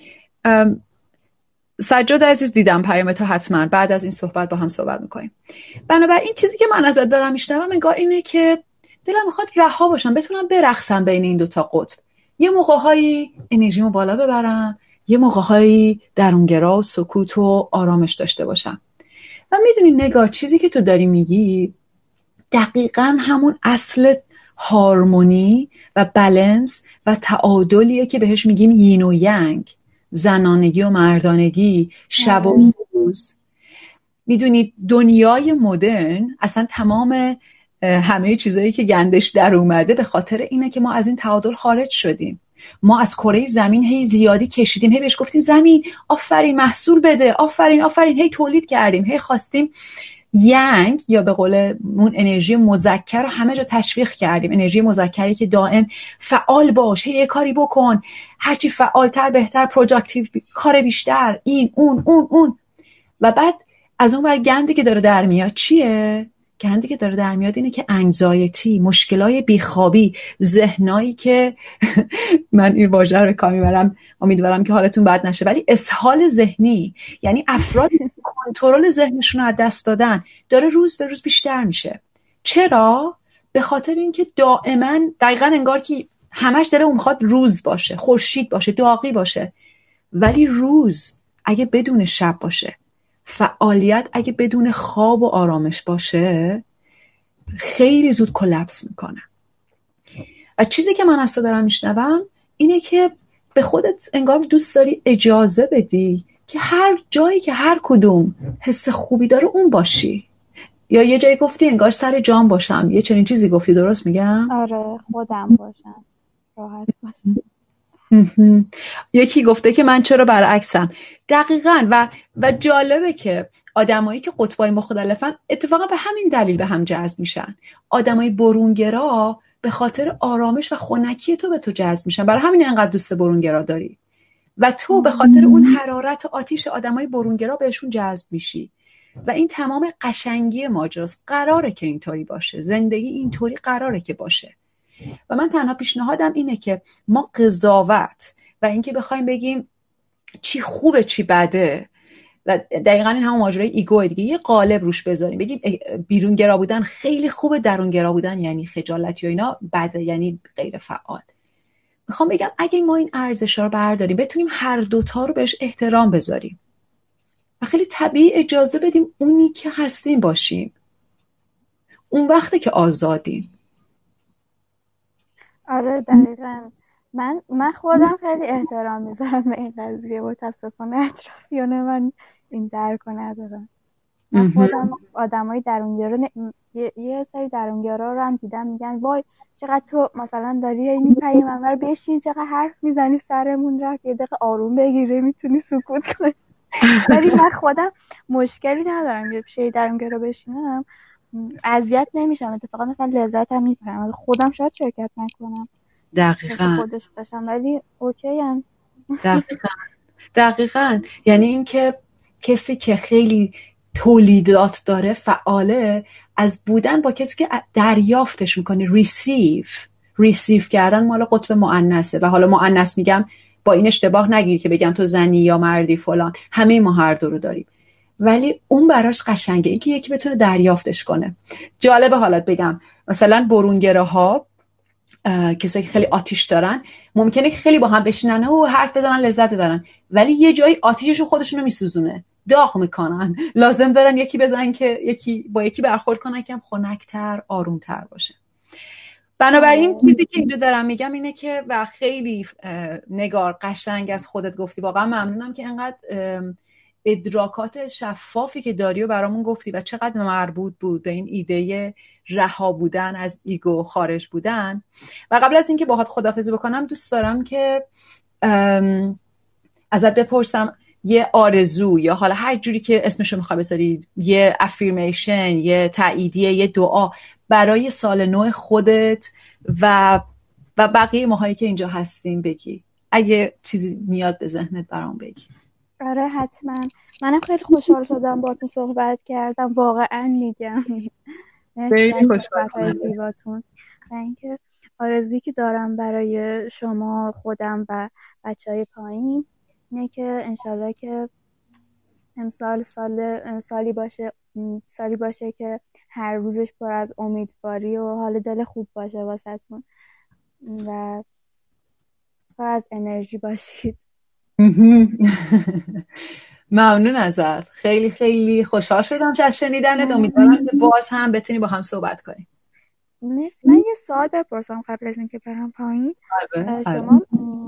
سجاد عزیز دیدم پیامتو، حتما بعد از این صحبت با هم صحبت میکنیم. بنابراین چیزی که من ازت دارم میشنوم انگار اینه که دلم میخواد رها باشم، بتونم برقصم بین این دوتا قطب. یه موقع‌هایی انرژیمو بالا ببرم، یه موقع‌هایی درونگرا و سکوت و آرامش داشته باشم. و میدونی نگار چیزی که تو داری میگی دقیقاً همون اصل هارمونی و بالانس و تعادلیه که بهش میگیم یین و ینگ، زنانگی و مردانگی، شب و روز. میدونید دنیای مدرن اصلا تمام همه چیزایی که گندش در اومده به خاطر اینه که ما از این تعادل خارج شدیم. ما از کره زمین هی زیادی کشیدیم، هی بهش گفتیم زمین آفرین محصول بده، آفرین آفرین، هی تولید کردیم، هی خواستیم ینگ یا به قول اون انرژی مذکر رو همه جا تشویق کردیم، انرژی مذکری که دائم فعال باش، هی کاری بکن، هرچی فعالتر بهتر، پروڈاکتیو، کار بیشتر، این اون. و بعد از اون ور گندی که داره در میاد چیه؟ گندی که داره در میاد اینه که انگزایتی، مشکلای بیخوابی، ذهنایی که من این واژه رو به کار میبرم، امیدوارم که حالتون بد نشه، ولی اسهال ذهنی، یعنی افراد کنترل ذهنشون رو از دست دادن، داره روز به روز بیشتر میشه. چرا؟ به خاطر اینکه دائما دقیقاً انگار که همش داره اون میخواد روز باشه، خورشید باشه، داغی باشه. ولی روز اگه بدون شب باشه، فعالیت اگه بدون خواب و آرامش باشه، خیلی زود کلپس میکنه. و چیزی که من از تو دارم میشنوم اینه که به خودت انگار دوست داری اجازه بدی که هر جایی که هر کدوم حس خوبی داره اون باشی. یا یه جایی گفتی انگار سر جام باشم، یه چنین چیزی گفتی، درست میگم؟ آره، خودم باشم، راحت باشم. مهم. یکی گفته که من چرا برعکسم. دقیقاً. و جالبه که آدمایی که قطبای مختلفن اتفاقا به همین دلیل به هم جذب میشن. آدمای برونگرا به خاطر آرامش و خنکی تو به تو جذب میشن، برای همین انقدر دوست برونگرا داری، و تو به خاطر اون حرارت آتیش آدمای برونگرا بهشون جذب میشی. و این تمام قشنگی ماجراست. قراره که اینطوری باشه، زندگی اینطوری قراره که باشه. و من تنها پیشنهادم اینه که ما قضاوت و اینکه بخوایم بگیم چی خوبه چی بده، و دقیقاً این همون ماجرای ایگو دیگه، یه قالب روش بذاریم، بگیم بیرونگرا بودن خیلی خوبه، درونگرا بودن یعنی خجالتی و اینا بده، یعنی غیر فعال. میخوام بگم اگه ما این ارزش‌ها رو برداریم، بتونیم هر دوتا رو بهش احترام بذاریم و خیلی طبیعی اجازه بدیم اونی که هستیم باشیم، اون وقته که آزادیم. آره دقیقا. من خودم خیلی احترام میذارم به این قضیه، متاسفانه اطرافیان من این درک رو ندارم. من خودم آدمای درونگرا یه سری درونگرا رو هم دیدم میگن وای چقدر تو مثلا داری میپری منور بشین، چقدر حرف میزنی سرمون رفت، یه دقیقه آروم بگیره میتونی سکوت کنی. ولی من خودم مشکلی ندارم یه پیش درونگرا بشینم، اذیت نمیشم، اتفاقا مثلا لذت هم میبرم. خودم شاید شرکت نکنم دقیقاً خودش باشم ولی اوکی هم. دقیقاً. یعنی این که کسی که خیلی تولیدات داره، فعاله، از بودن با کسی که دریافتش میکنه، ریسیو کردن مال قطب مؤنثه. و حالا مؤنث میگم با این اشتباه نگیری که بگم تو زنی یا مردی فلان، همه ما هر دو رو داریم، ولی اون براش قشنگه اینکه یکی بتونه دریافتش کنه. جالبه حالت بگم مثلا برونگراها، کسایی که خیلی آتیش دارن، ممکنه که خیلی با هم بشینن و حرف بزنن لذت ببرن، ولی یه جایی آتیششون خودشونو میسوزونه، داغ میکنن، لازم دارن یکی بزنن که یکی برخورد کنن که هم خنک‌تر، آرومتر باشه. بنابراین چیزی که اینجا دارم میگم اینه که و خیلی نگار قشنگ از خودت گفتی، واقعا ممنونم که انقدر ادراکات شفافی که داری و برامون گفتی و چقدر مربوط بود به این ایده رها بودن از ایگو، خارج بودن. و قبل از اینکه باهات خداحافظی بکنم دوست دارم که ازت بپرسم یه آرزو یا حالا هر جوری که اسمشو میخوای بذاری، یه افirmation، یه تاییدیه، یه دعا برای سال نو خودت و بقیه ماهایی که اینجا هستیم بگی، اگه چیزی میاد به ذهنت برام بگی. آره حتما. منم خیلی خوشحال شدم با تو صحبت کردم، واقعا میگم خیلی خوشحال زیباتون. و اینکه آرزویی که دارم برای شما، خودم و بچهای پایین اینه که انشالله که امسال سالی باشه که هر روزش پر از امیدواری و حال دل خوب باشه واسهتون و پر از انرژی باشید. ممنون ازت، خیلی خیلی خوشحال شدم از شنیدنت. امیدوارم که باز هم بتونی با هم صحبت کنیم. مرسی. من یه سوال بپرسم قبل از اینکه برم پایین. شما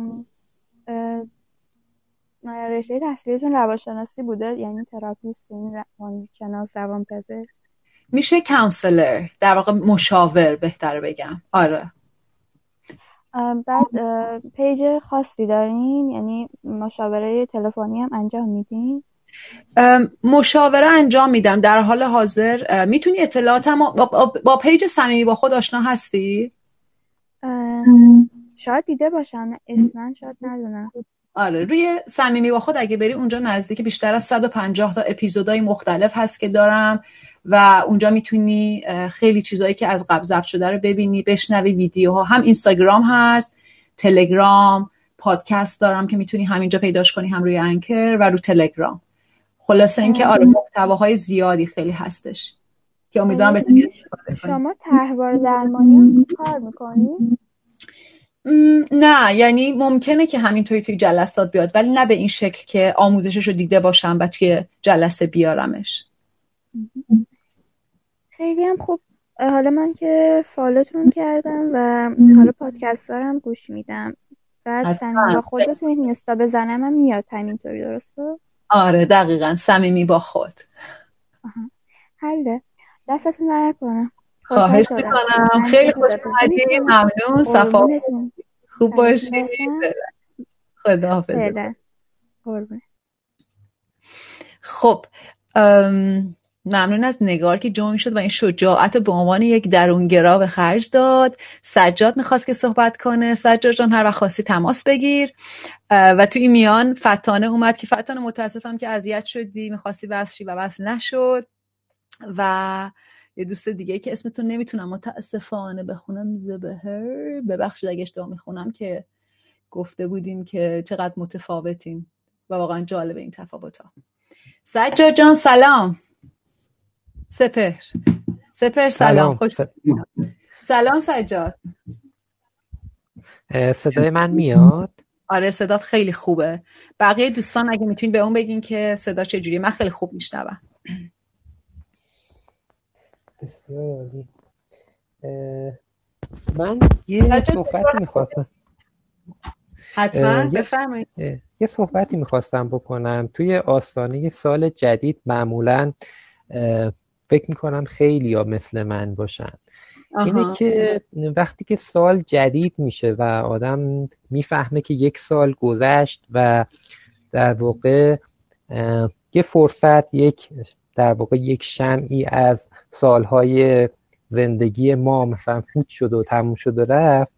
رشته تحصیلیتون روانشناسی بوده، یعنی تراپیست، یعنی روانشناس، روانپزشک؟ میشه کانسلر، در واقع مشاور بهتره بگم. آره. بعد پیج خاصی دارین، یعنی مشاوره تلفنی هم انجام میدین؟ مشاوره انجام میدم در حال حاضر. میتونی اطلاعاتم با پیج صمیمی با خود آشنا هستی؟ شاید دیده باشم، اصلا شاید ندونم. آره، روی صمیمی با خود اگه بری اونجا نزدیک بیشتر از 150 تا اپیزودهای مختلف هست که دارم و اونجا میتونی خیلی چیزایی که از قبل ضبط شده رو ببینی، بشنوی. ویدیوها هم اینستاگرام هست، تلگرام، پادکست دارم که میتونی همینجا پیداش کنی، هم روی انکر و رو تلگرام. خلاصه اینکه آره محتواهای زیادی خیلی هستش که امیدوارم بتونی استفاده کنی. شما طرحواره درمانی هم کار میکنی؟ نه، یعنی ممکنه که همینطوری توی جلسات بیاد ولی نه به این شکل که آموزشش رو دیده باشم و توی جلسه بیارمش. خیلی هم خوب. حالا من که فالوتون کردم و حالا پادکست دارم گوش میدم، بعد صمیمی با خود رو توی اینستا بزنم هم میاد همینطوری، درسته؟ آره دقیقاً، صمیمی با خود. حله. دستتون در کنم. خواهش میکنم، خیلی خوش اومدی. ممنون، صفا خوب باشی. خداحافظ. فعلا. قربون. خب ممنون از نگار که جمع شد و این شجاعت به عنوان یک درونگرا به خرج داد. سجاد میخواست که صحبت کنه. سجاد جان هر وقت خواستی تماس بگیر. و تو این میان فتانه اومد که فتانه متاسفم که اذیت شدی، میخواستی وصل شی و وصل نشد. و یه دوست دیگه که اسمتون نمیتونم متاسفانه بخونم، زبهر، ببخشید اگه اشتباه میخونم، که گفته بودین که چقدر متفاوتین و واقعا جالبه این تفاوت‌ها. سجاد جان سلام. سپر سلام. خوش سلام سجاد. صدای من میاد؟ آره صدات خیلی خوبه. بقیه دوستان اگه میتونید به اون بگین که صدا چجوریه، من خیلی خوب میشنوم. بسیار عالی. من یه صحبتی میخواستم. حتما بفرمایید. یه صحبتی میخواستم بکنم. توی آستانه سال جدید معمولاً فکر میکنم خیلی ها مثل من باشن. اینه که وقتی که سال جدید میشه و آدم میفهمه که یک سال گذشت و در واقع یه فرصت، در واقع یک شمعی از سالهای زندگی ما مثلا فوت شد و تموم شد و رفت،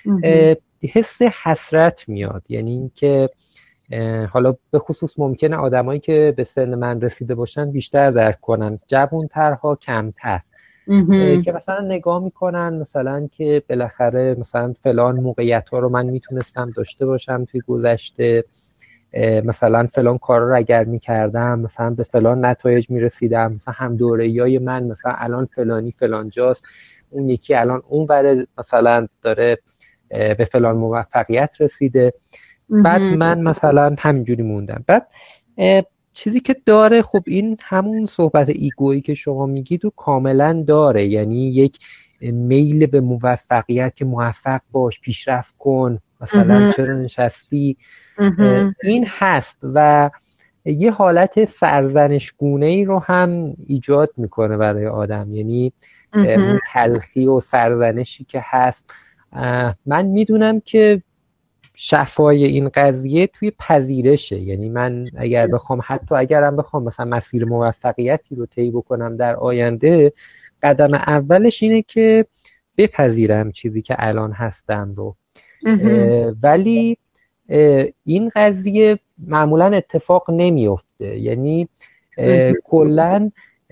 حس حسرت میاد. یعنی این که حالا به خصوص ممکنه آدمایی که به سن من رسیده باشن بیشتر درک کنن، جوان‌ترها کمتر، که مثلا نگاه میکنن مثلا که بالاخره مثلا فلان موقعیت ها رو من میتونستم داشته باشم توی گذشته، مثلا فلان کار رو اگر میکردم مثلا به فلان نتایج میرسیدم، مثلا هم دوره‌ای من مثلا الان فلانی فلان جاست، اون یکی الان اون بره مثلا داره به فلان موفقیت رسیده، بعد من مثلا همینجوری موندم. بعد چیزی که داره، خب این همون صحبت ایگویی که شما میگید و کاملا داره، یعنی یک میل به موفقیت که موفق باش، پیشرفت کن، مثلا چرا نشستی، این هست و یه حالت سرزنشگونه‌ای رو هم ایجاد میکنه برای آدم. یعنی اون تلخی و سرزنشی که هست، من میدونم که شفای این قضیه توی پذیرشه. یعنی من اگر بخوام، حتی اگرم بخوام مثلا مسیر موفقیتی رو طی بکنم در آینده، قدم اولش اینه که بپذیرم چیزی که الان هستم رو. ولی این قضیه معمولا اتفاق نمیفته. یعنی کلن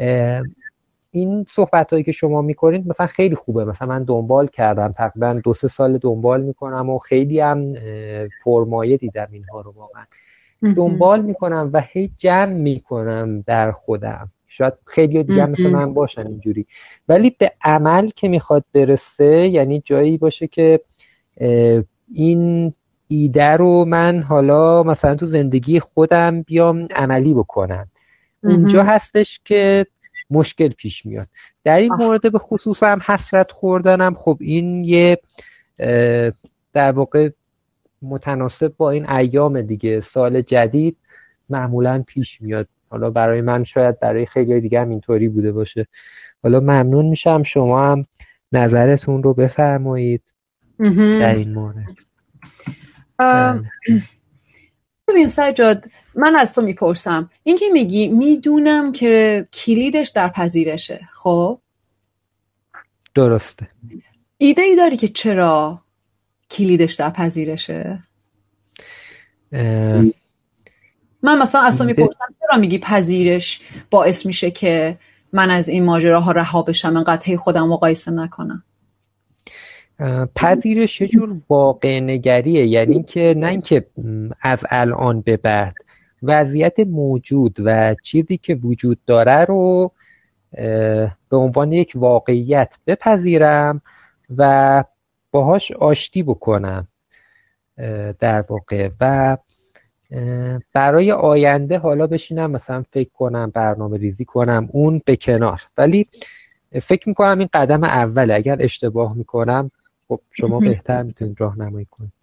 این صحبت هایی که شما میکنید مثلا خیلی خوبه. مثلا من دنبال کردم، تقریبا 2-3 سال دنبال میکنم و خیلی هم پرمایه دیدم اینها رو، واقعا دنبال میکنم و هی جمع میکنم در خودم. شاید خیلی دیگه مثل من باشن اینجوری، ولی به عمل که میخواد برسه، یعنی جایی باشه که این ایده رو من حالا مثلا تو زندگی خودم بیام عملی بکنم، اونجا هستش که مشکل پیش میاد. در این مورد به خصوص هم حسرت خوردنم، خب این یه در واقع متناسب با این ایام دیگه، سال جدید معمولا پیش میاد. حالا برای من، شاید برای خیلی دیگه هم اینطوری بوده باشه. حالا ممنون میشم شما هم نظرتون رو بفرمایید در این مورد. ببین سجاد، من از تو میپرسم، این که میگی میدونم که کلیدش در پذیرشه، خب درسته، ایده ای داری که چرا کلیدش در پذیرشه؟ من مثلا از تو میپرسم چرا میگی پذیرش باعث میشه که من از این ماجراها رها بشم، انقدر خودم مقایسه نکنم؟ پذیرش یه جور واقع نگریه. یعنی که نه اینکه از الان به بعد، وضعیت موجود و چیزی که وجود داره رو به عنوان یک واقعیت بپذیرم و باهاش آشتی بکنم در واقع، و برای آینده حالا بشینم مثلا فکر کنم، برنامه ریزی کنم، اون به کنار. ولی فکر میکنم این قدم اوله. اگر اشتباه میکنم خب شما بهتر میتونید راهنمایی کنید.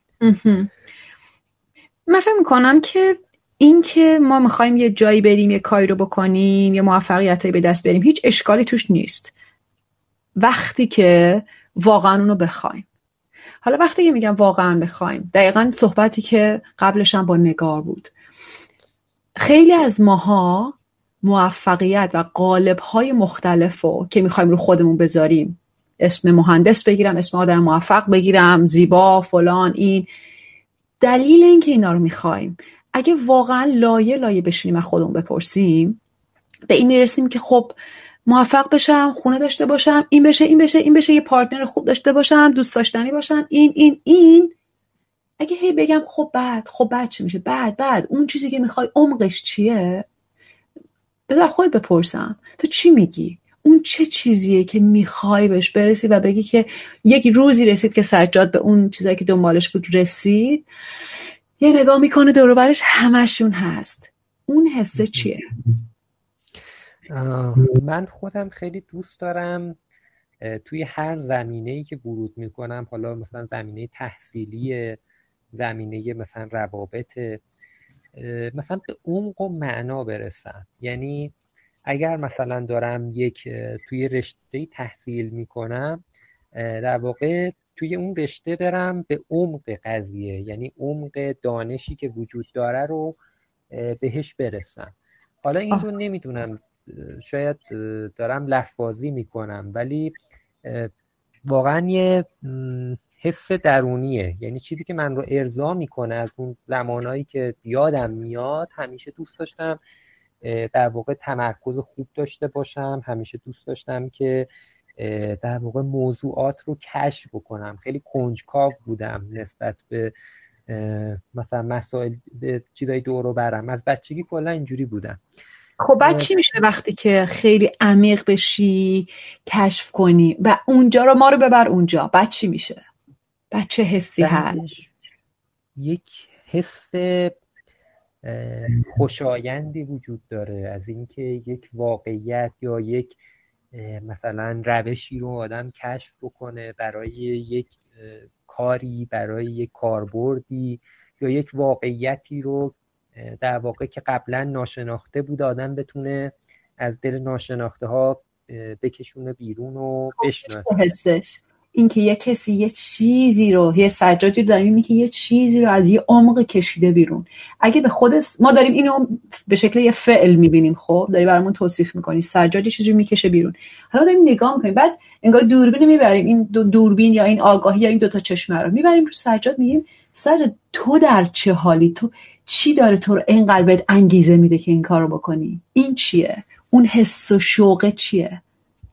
من فکر میکنم که این که ما میخوایم یه جایی بریم، یه کاری رو بکنیم، یه موفقیتایی به دست بریم، هیچ اشکالی توش نیست وقتی که واقعا اونو بخوایم. حالا وقتی که میگم واقعا بخوایم، دقیقاً صحبتی که قبلش هم با نگار بود، خیلی از ماها موفقیت و قالب‌های مختلفو که میخوایم رو خودمون بذاریم، اسم مهندس بگیرم، اسم آدم موفق بگیرم، زیبا فلان، این دلیل این که اینا رو میخوایم، اگه واقعا لایه بشینیم از خودمون بپرسیم، به این میرسیم که خب موفق بشم، خونه داشته باشم، این بشه، یه پارتنر خوب داشته باشم، دوست داشتنی باشم، این. اگه هی بگم خب بعد چی میشه، بعد اون چیزی که میخوای عمقش چیه، بذار خودت بپرسم تو چی میگی، اون چه چیزیه که میخوای بهش برسی و بگی که یک روزی رسید که سجاد به اون چیزایی که دنبالش بود رسید، یه نگاه میکنه دور و برش همشون هست، اون حسه چیه؟ من خودم خیلی دوست دارم توی هر زمینه‌ای که ورود میکنم، حالا مثلا زمینه تحصیلی، زمینه مثلا روابط، مثلا به عمق و معنا برسم. یعنی اگر مثلا دارم توی رشته تحصیل میکنم، در واقع توی اون رشته برم به عمق قضیه، یعنی عمق دانشی که وجود داره رو بهش برسم. حالا این رو نمیدونم، شاید دارم لفظی میکنم، ولی واقعا یه حس درونیه، یعنی چیزی که من رو ارضا میکنه از اون زمانایی که یادم میاد. همیشه دوست داشتم در واقع تمرکز خوب داشته باشم، همیشه دوست داشتم که در واقع موضوعات رو کشف بکنم. خیلی کنجکاو بودم نسبت به مثلا مسائل، به چیزای دور و برم. از بچگی کلا اینجوری بودم. خب بعد چی میشه وقتی که خیلی عمیق بشی، کشف کنی و اونجا رو ما رو ببر اونجا، بعد چی میشه؟ بعد چه حسی هست؟ یک حس خوشایندی وجود داره از اینکه یک واقعیت یا یک مثلا روشی رو آدم کشف بکنه برای یک کاری، برای یک کاربردی، یا یک واقعیتی رو در واقع که قبلا ناشناخته بود آدم بتونه از دل ناشناخته ها بکشونه بیرون و بشناسه. این که یه کسی یه چیزی رو، یه سجادی رو داریم میبینی که یه چیزی رو از یه عمق کشیده بیرون. اگه به خود ما داریم اینو به شکل یه فعل میبینیم، خب داری برامون توصیف میکنی سجاد یه چیزی رو میکشه بیرون، حالا داریم نگاه میکنیم، بعد انگار دوربین میبریم، این دوربین یا این آگاهی یا این دوتا چشمه رو میبریم رو سجاد، میگیم سجاد تو در چه حالی، تو چی داره تو رو اینقدر بهت انگیزه میده که این کارو بکنی، این چیه، اون حس و شوق چیه؟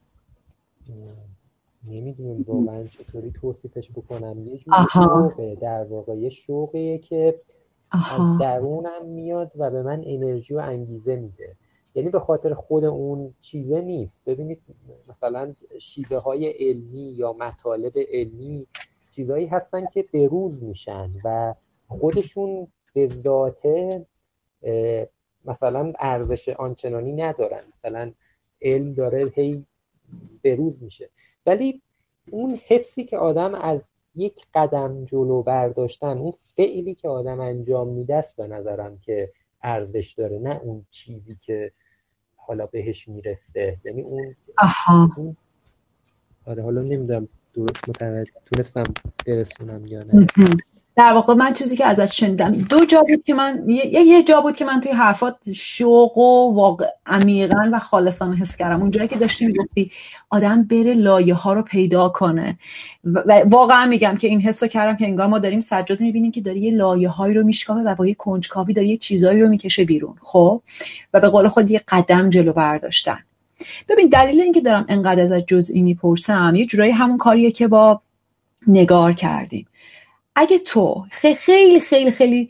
نمیدونم واقعا چطوری توصیفش بکنم. یه جور شوقه، در واقع یه شوقیه که از درونم میاد و به من انرژی و انگیزه میده. یعنی به خاطر خود اون چیزه نیست. ببینید مثلا شیوه های علمی یا مطالب علمی چیزایی هستن که بروز میشن و خودشون به ذاته مثلا ارزش آنچنانی ندارن، مثلا علم داره هی بروز میشه، ولی اون حسی که آدم از یک قدم جلو برداشتن، اون فعلی که آدم انجام میده است به نظرم که ارزش داره، نه اون چیزی که حالا بهش میرسه. یعنی اون آره، حالا نمیدونم درست تونستم برسونم یا نه. در واقع من چیزی که ازت شنیدم دو جا بود که من یه جا بود که من توی حرفات شوق و واقع عمیقاً و خالصانه حس کردم، اونجایی که داشتی میگفتی آدم بره لایه ها رو پیدا کنه و واقعا میگم که این حسو کردم که انگار ما داریم سجاد میبینیم که داره یه لایه هایی رو میشکافه و با یه کنجکاوی داره یه چیزایی رو میکشه بیرون، خب، و به قول خود یه قدم جلو برداشتن. ببین دلیل اینکه دارم انقدر ازت جزئی میپرسم یه جورایی همون کاریه که با نگار کردیم. اگه تو خیلی خیلی خیلی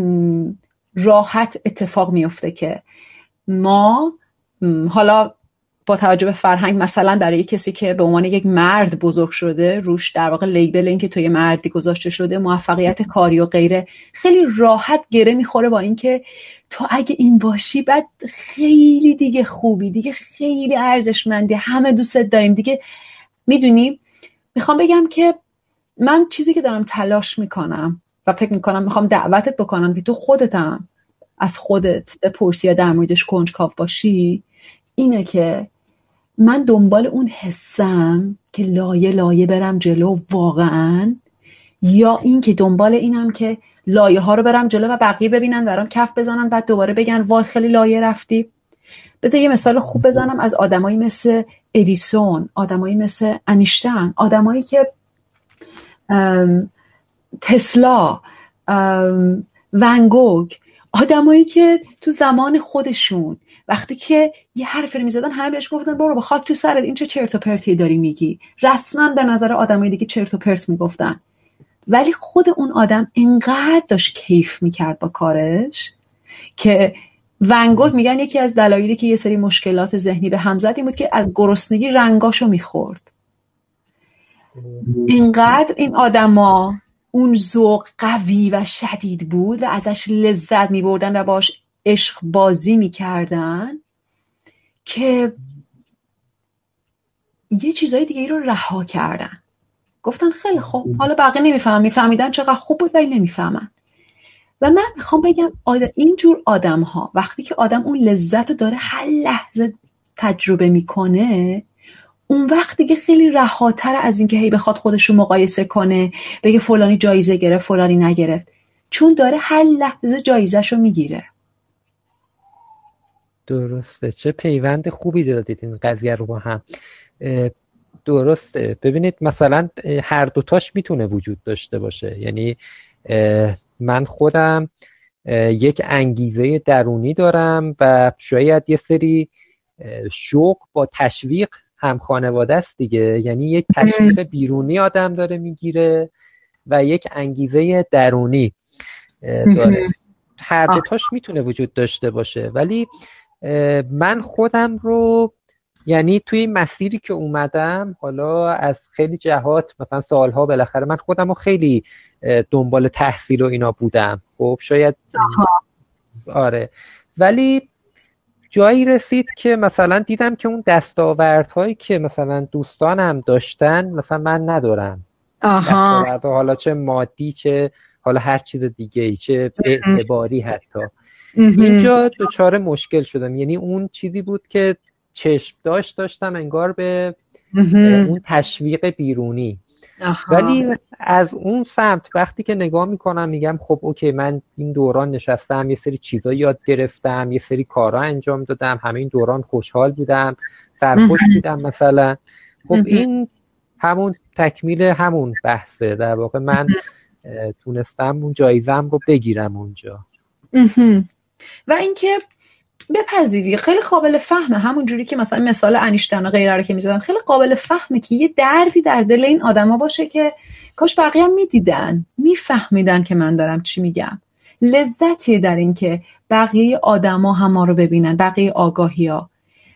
راحت اتفاق میفته که ما حالا با توجه به فرهنگ مثلا برای کسی که به عنوان یک مرد بزرگ شده روش در واقع لیبل این که تو یه مردی گذاشته شده، موفقیت کاری و غیره، خیلی راحت گره میخوره با این که تو اگه این باشی بعد خیلی دیگه خوبی، دیگه خیلی ارزشمندی، همه دوستت داریم دیگه. میدونی میخوام بگم که من چیزی که دارم تلاش میکنم و فکر میکنم میخوام دعوتت بکنم که تو خودتم از خودت بپرسی یا در موردش کنجکاو باشی، اینه که من دنبال اون حسم که لایه لایه برم جلو واقعا، یا این که دنبال اینم که لایه ها رو برم جلو و بقیه ببینن برام کف بزنن بعد دوباره بگن وای خیلی لایه رفتی. بذار یه مثال خوب بزنم از آدمایی مثل ادیسون، آدمایی مثل انیشتین، آدمایی که تسلا، ونگوگ، آدمایی که تو زمان خودشون وقتی که یه حرفی میزدن همه بهش گفتن برو با خاک تو سرت، این چه چرت و پرتی داری میگی. رسما به نظر آدمای دیگه چرت و پرت میگفتن، ولی خود اون آدم اینقدر داشت کیف میکرد با کارش که ونگوگ میگن یکی از دلایلی که یه سری مشکلات ذهنی به هم زد این بود که از گرسنگی رنگاشو میخورد. اینقدر این آدما اون ذوق قوی و شدید بود و ازش لذت میبردن و باش عشق بازی میکردن که یه چیزای دیگه رو رها کردن. گفتن خیلی خوب، حالا بقیه نمیفهمن، میفهمیدن چقدر خوب بود ولی نمیفهمن. و من میخوام بگم اینجور آدم ها وقتی که آدم اون لذت رو داره هر لحظه تجربه میکنه، اون وقت دیگه خیلی رهاتر از این که هی بخواد خودش رو مقایسه کنه بگه فلانی جایزه گرفت فلانی نگرفت، چون داره هر لحظه جایزه‌شو میگیره. درسته، چه پیوند خوبی دادید این قضیه رو با هم. درسته، ببینید مثلا هر دوتاش میتونه وجود داشته باشه. یعنی من خودم یک انگیزه درونی دارم و شاید یه سری شوق با تشویق هم خانواده است دیگه. یعنی یک تشویق بیرونی آدم داره میگیره و یک انگیزه درونی داره. هر دوتاش میتونه وجود داشته باشه. ولی من خودم رو یعنی توی مسیری که اومدم حالا از خیلی جهات مثلا سالها بالاخره من خودم رو خیلی دنبال تحصیل و اینا بودم. خب شاید آره، ولی جایی رسید که مثلا دیدم که اون دستاوردهایی که مثلا دوستانم داشتن مثلا من ندارم. دستاوردها حالا چه مادی چه حالا هر چیز دیگه ای، چه اعتباری حتی. اینجا دچار مشکل شدم. یعنی اون چیزی بود که چشم داشتم انگار به اون تشویق بیرونی. ولی از اون سمت وقتی که نگاه میکنم میگم خب اوکی، من این دوران نشستم یه سری چیزا یاد گرفتم، یه سری کارا انجام دادم، همه این دوران خوشحال بودم، سرخوش بودم مثلا. خب این همون تکمیل همون بحثه در واقع. من تونستم اون جایزم رو بگیرم اونجا. و اینکه بپذیری خیلی قابل فهمه، همون جوری که مثلا مثال انیشتین و غیره رو که میزدم خیلی قابل فهمه که یه دردی در دل این آدما باشه که کاش بقیه هم میدیدن، میفهمیدن که من دارم چی میگم. لذتی در این که بقیه آدما هم ما رو ببینن، بقیه آگاهی‌ها.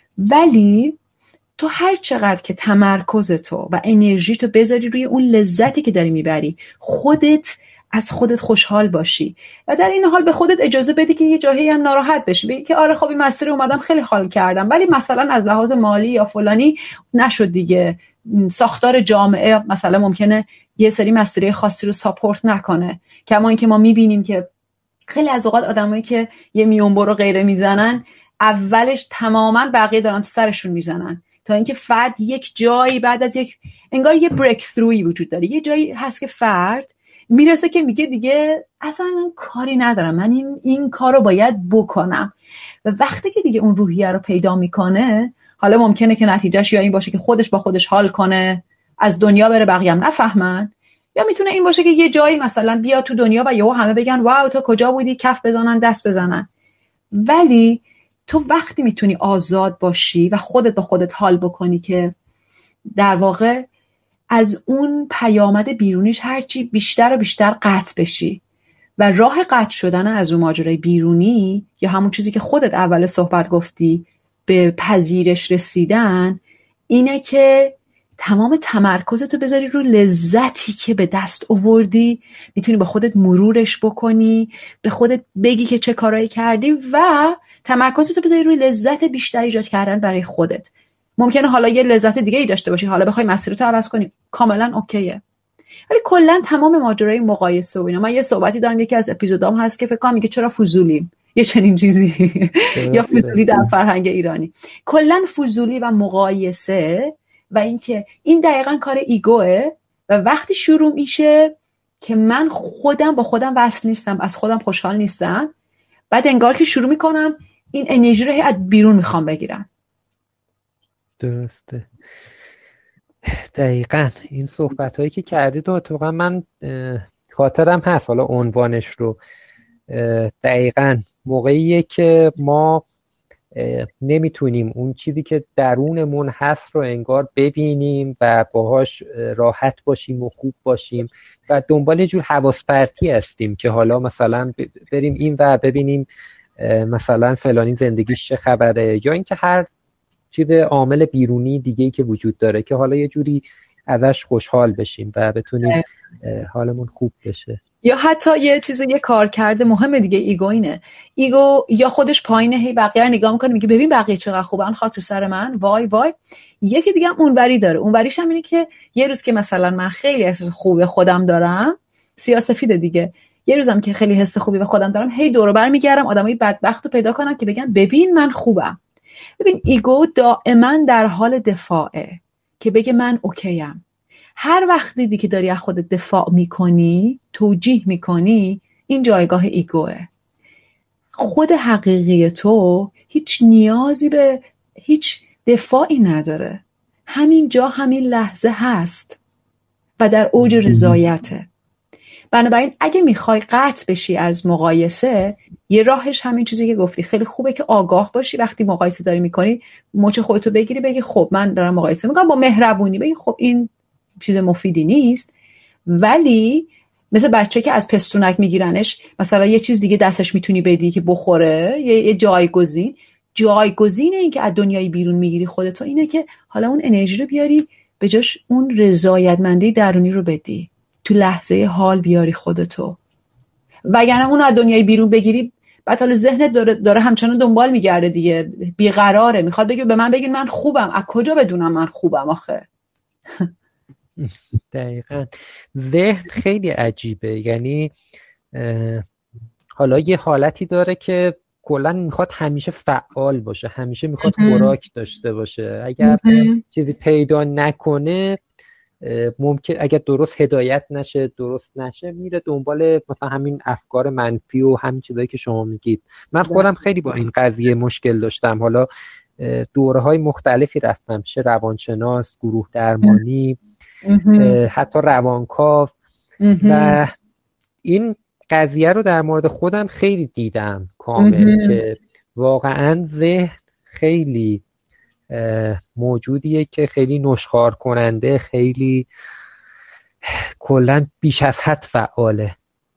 ولی تو هر چقدر که تمرکز تو و انرژی تو بذاری روی اون لذتی که داری میبری، خودت از خودت خوشحال باشی و در این حال به خودت اجازه بدی که یه جایی هم ناراحت بشی، بگی که آره خب این مسیر اومدم خیلی حال کردم ولی مثلا از لحاظ مالی یا فلانی نشد دیگه، ساختار جامعه مثلا ممکنه یه سری مسیره خاصی رو ساپورت نکنه. کما اینکه ما میبینیم که خیلی از اوقات آدمایی که یه میونبر رو غیره میزنن اولش تماما بقیه دارن تو سرشون میزنن، تا اینکه فرد یک جایی بعد از یک انگار یه بریک تروی وجود داره، یه جایی هست که فرد میرسه که میگه دیگه اصلا کاری ندارم، من این کار رو باید بکنم. و وقتی که دیگه اون روحیه رو پیدا میکنه، حالا ممکنه که نتیجهش یا این باشه که خودش با خودش حال کنه، از دنیا بره بقیه هم نفهمن، یا میتونه این باشه که یه جایی مثلا بیا تو دنیا و یهو همه بگن واو تو کجا بودی، کف بزنن دست بزنن. ولی تو وقتی میتونی آزاد باشی و خودت با خودت حال بکنی که در واقع از اون پیامد بیرونیش هرچی بیشتر و بیشتر قطع بشی و راه قطع شدن از اون ماجرای بیرونی یا همون چیزی که خودت اول صحبت گفتی به پذیرش رسیدن اینه که تمام تمرکزتو بذاری رو لذتی که به دست آوردی، میتونی با خودت مرورش بکنی، به خودت بگی که چه کارایی کردی و تمرکزتو بذاری روی لذت بیشتری ایجاد کردن برای خودت. ممکنه حالا یه لذت دیگه ای داشته باشی، حالا بخوای مسیرتو عوض کنی کاملا اوکیه. ولی کلا تمام ماجرای مقایسه و اینا، من یه صحبتی دارم یکی از اپیزودام هست که فکر کنم میگه چرا فضولیم، یه چنین چیزی یا فضولی در فرهنگ ایرانی. کلا فضولی و مقایسه و اینکه این دقیقاً کار ایگوه و وقتی شروع میشه که من خودم با خودم وصل نیستم، از خودم خوشحال نیستم، بعد انگار که شروع میکنم این انرژی رو از بیرون میخوام بگیرم. درسته، دقیقاً این صحبت هایی که کردید و اتفاقا من خاطرم هست، حالا عنوانش رو دقیقاً موقعیه که ما نمیتونیم اون چیزی که درونمون هست رو انگار ببینیم و باهاش راحت باشیم و خوب باشیم و دنبال یه جور حواس پرتی هستیم که حالا مثلا بریم این و ببینیم مثلا فلانی زندگیش چه خبره، یا اینکه هر چیز عامل بیرونی دیگه‌ای که وجود داره که حالا یه جوری ازش خوشحال بشیم و بتونیم حالمون خوب بشه. یا حتی یه کارکرد مهم دیگه ایگو اینه. ایگو یا خودش پایینه، هی بقیه رو نگاه میکنه میگه ببین بقیه چقدر خوبن، خاک رو سر من، وای وای. یکی دیگه هم اونوری داره، اونوریش هم اینه که یه روز که مثلا من خیلی احساس خوبه خودم دارم، سیاه‌سفید دیگه، یه روزم که خیلی حس خوبی به خودم دارم، هی دور و بر میگردم آدمای بدبختو پیدا کنم که بگن ببین من خوبم. ببین ایگو دائما در حال دفاعه که بگه من اوکیم. هر وقت دیدی که داری از خودت دفاع میکنی، توجیه میکنی، این جایگاه ایگوه. خود حقیقی تو هیچ نیازی به هیچ دفاعی نداره، همین جا همین لحظه هست و در اوج رضایته. بنابراین اگه میخوای قطع بشی از مقایسه، یه راهش همین چیزی که گفتی، خیلی خوبه که آگاه باشی وقتی مقایسه داری میکنی، مچ خودتو بگیری بگی خب من دارم مقایسه میکنم، با مهربونی بگی خب این چیز مفیدی نیست. ولی مثل بچه که از پستونک میگیرنش، مثلا یه چیز دیگه دستش میتونی بدی که بخوره، یه جایگزین این که از دنیای بیرون میگیری خودتو اینه که حالا اون انرژی رو بیاری به جاش اون رضایتمندی درونی رو بدی، تو لحظه حال بیاری خودتو. وگرنه اون از دنیای بیرون بگیری، بعد حالا ذهنت داره همچنان دنبال میگرده دیگه، بیقراره، میخواد بگه به من بگین من خوبم. از کجا بدونم من خوبم آخه؟ دقیقاً ذهن خیلی عجیبه، یعنی حالا یه حالتی داره که کلا میخواد همیشه فعال باشه، همیشه میخواد خوراک داشته باشه. اگر چیزی پیدا نکنه ممکن اگر درست هدایت نشه، درست نشه، میره دنبال مثلا همین افکار منفی و همین چیزایی که شما میگید. من خودم خیلی با این قضیه مشکل داشتم، حالا دوره‌های مختلفی رفتم، چه روانشناس، گروه درمانی، حتی روانکاو، و این قضیه رو در مورد خودم خیلی دیدم کامل که واقعا ذهن خیلی موجودیه که خیلی نشخوار کننده، خیلی کلا بیش از حد فعاله.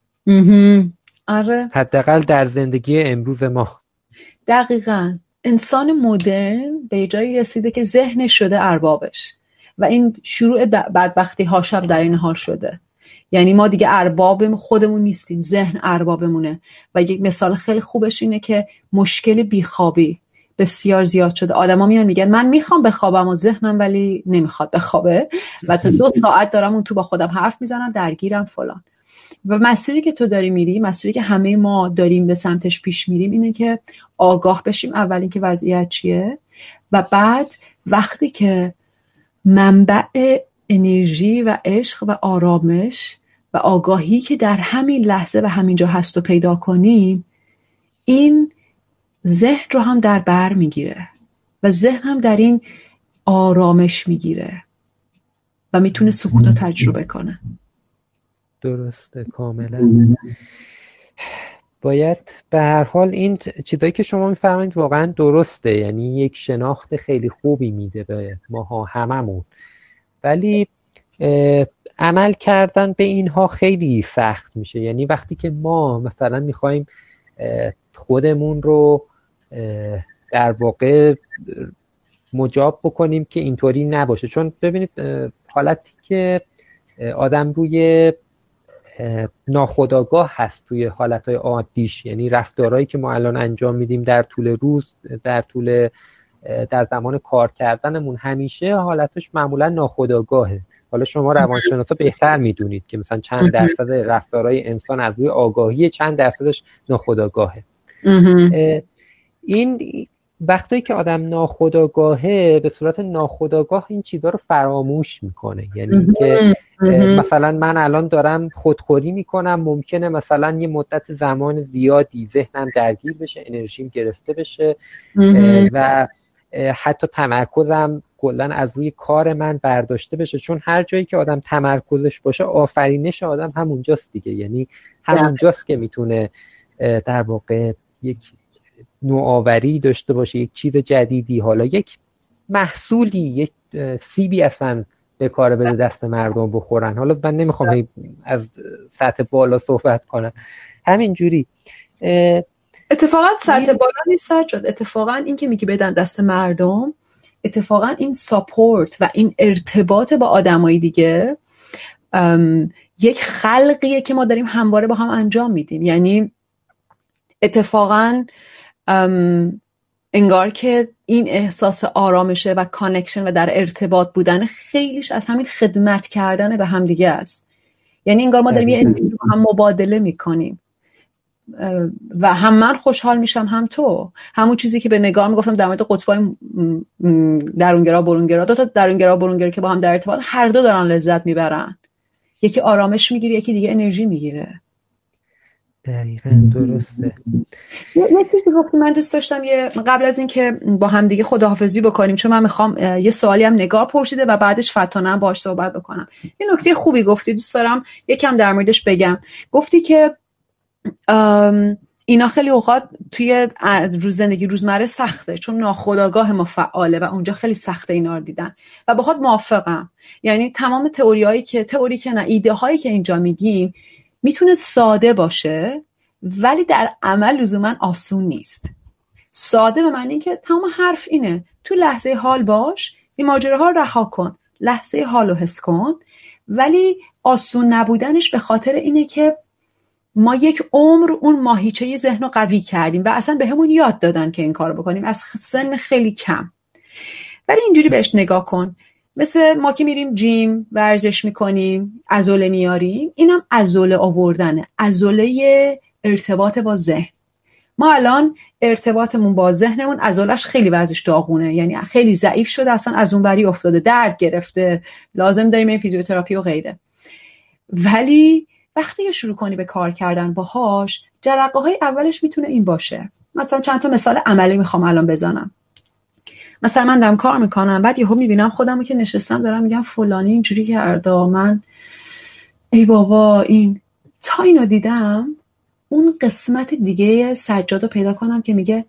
آره، حداقل در زندگی امروز ما. دقیقاً انسان مدرن به جایی رسیده که ذهنش شده اربابش و این شروع بدبختی هاشم در این حال شده. یعنی ما دیگه ارباب خودمون نیستیم، ذهن اربابمونه. و یک مثال خیلی خوبش اینه که مشکل بیخوابی بسیار زیاد شده. آدما میان میگن من میخوام بخوابم و ذهنم ولی نمیخواد بخوابه و تا 2 ساعت دارم اون تو با خودم حرف میزنم، درگیرم فلان. و مسیری که تو داری میری، مسیری که همه ما داریم به سمتش پیش میریم، اینه که آگاه بشیم اول اینکه وضعیت چیه، و بعد وقتی که منبع انرژی و عشق و آرامش و آگاهی که در همین لحظه و همینجا هست و پیدا کنیم، این ذهن رو هم در بر میگیره و ذهن هم در این آرامش میگیره و میتونه سکوت رو تجربه کنه. درسته، کاملا. باید به هر حال این چیزایی که شما میفرمایید واقعا درسته، یعنی یک شناخت خیلی خوبی میده به ماها هممون، ولی عمل کردن به اینها خیلی سخت میشه. یعنی وقتی که ما مثلا میخوایم خودمون رو در واقع مجاب بکنیم که اینطوری نباشه، چون ببینید حالتی که آدم روی ناخودآگاه هست، توی حالتهای عادیش، یعنی رفتارهایی که ما الان انجام میدیم در طول روز، در زمان کار کردنمون، همیشه حالتش معمولا ناخودآگاهه. حالا شما روانشناسا بهتر میدونید که مثلا چند درصد رفتارهای انسان از روی آگاهی، چند درصدش ناخودآگاهه. این وقتی که آدم ناخودآگاهه، به صورت ناخودآگاه این چیزا رو فراموش میکنه. یعنی که مثلا من الان دارم خودخوری میکنم، ممکنه مثلا یه مدت زمان زیادی ذهنم درگیر بشه، انرژیم گرفته بشه و حتی تمرکزم کلا از روی کار من برداشته بشه، چون هر جایی که آدم تمرکزش باشه آفرینش آدم همونجاست دیگه. یعنی همونجاست که میتونه در واقع یک نوآوری داشته باشه، یک چیز جدیدی، حالا یک محصولی، یک سیبی اصلا به کار بده دست مردم بخورن. حالا من نمیخوام از سطح بالا صحبت کنم، همینجوری. اتفاقا سطح بالا نیست سجاد، اتفاقا این که میگی بدن دست مردم، اتفاقا این ساپورت و این ارتباط با آدمای دیگه یک خلقیه که ما داریم همواره با هم انجام میدیم. یعنی اتفاقا انگار که این احساس آرامشه و کانکشن و در ارتباط بودن خیلیش از همین خدمت کردن به هم دیگه است. یعنی انگار ما داریم یه انرژی رو هم مبادله میکنیم و هم من خوشحال میشم هم تو. همون چیزی که به نگار میگفتم در مورد قطبای درونگرا برونگرا، دو تا درونگرا برونگرا که با هم در ارتباط، هر دو دارن لذت میبرن، یکی آرامش میگیره یکی دیگه انرژی میگیره. دقیقاً درسته. یه چیزی گفتی من دوست داشتم قبل از این که با هم دیگه خداحافظی بکنیم، چون من میخوام یه سوالی هم نگار پرسیده و بعدش فتانه هم باهاش صحبت بکنم. یه نکته خوبی گفتی، دوست دارم یکم در موردش بگم. گفتی که اینا خیلی اوقات توی زندگی روزمره سخته، چون ناخودآگاه ما فعاله و اونجا خیلی سخته اینا رو دیدن و باهات موافقم. یعنی تمام تئوری که نه، ایده هایی که اینجا میگیم میتونه ساده باشه ولی در عمل لزوما آسون نیست. ساده به معنی که تمام حرف اینه تو لحظه حال باش، این ماجراها رو رها کن، لحظه حال رو حس کن. ولی آسون نبودنش به خاطر اینه که ما یک عمر اون ماهیچه ذهن رو قوی کردیم و اصلا به همون یاد دادن که این کار رو بکنیم از سن خیلی کم. ولی اینجوری بهش نگاه کن، مثل ما که میریم جیم ورزش میکنیم، عضله میاریم، اینم عضله آوردنه، عضله ارتباط با ذهن. ما الان ارتباطمون با ذهنمون عضلش خیلی وضعش داغونه، یعنی خیلی ضعیف شده، اصلا از اون بری افتاده، درد گرفته، لازم داریم این فیزیوتراپی و غیره. ولی وقتی که شروع کنی به کار کردن باهاش، جرقه‌های اولش میتونه این باشه. مثلا چند تا مثال عملی میخوام الان بزنم. مثلا من دارم کار میکنم، بعد یهو میبینم خودمو که نشستم دارم میگم فلانی اینجوری کرده، من ای بابا این تا اینو دیدم، اون قسمت دیگه سجادو پیدا کنم که میگه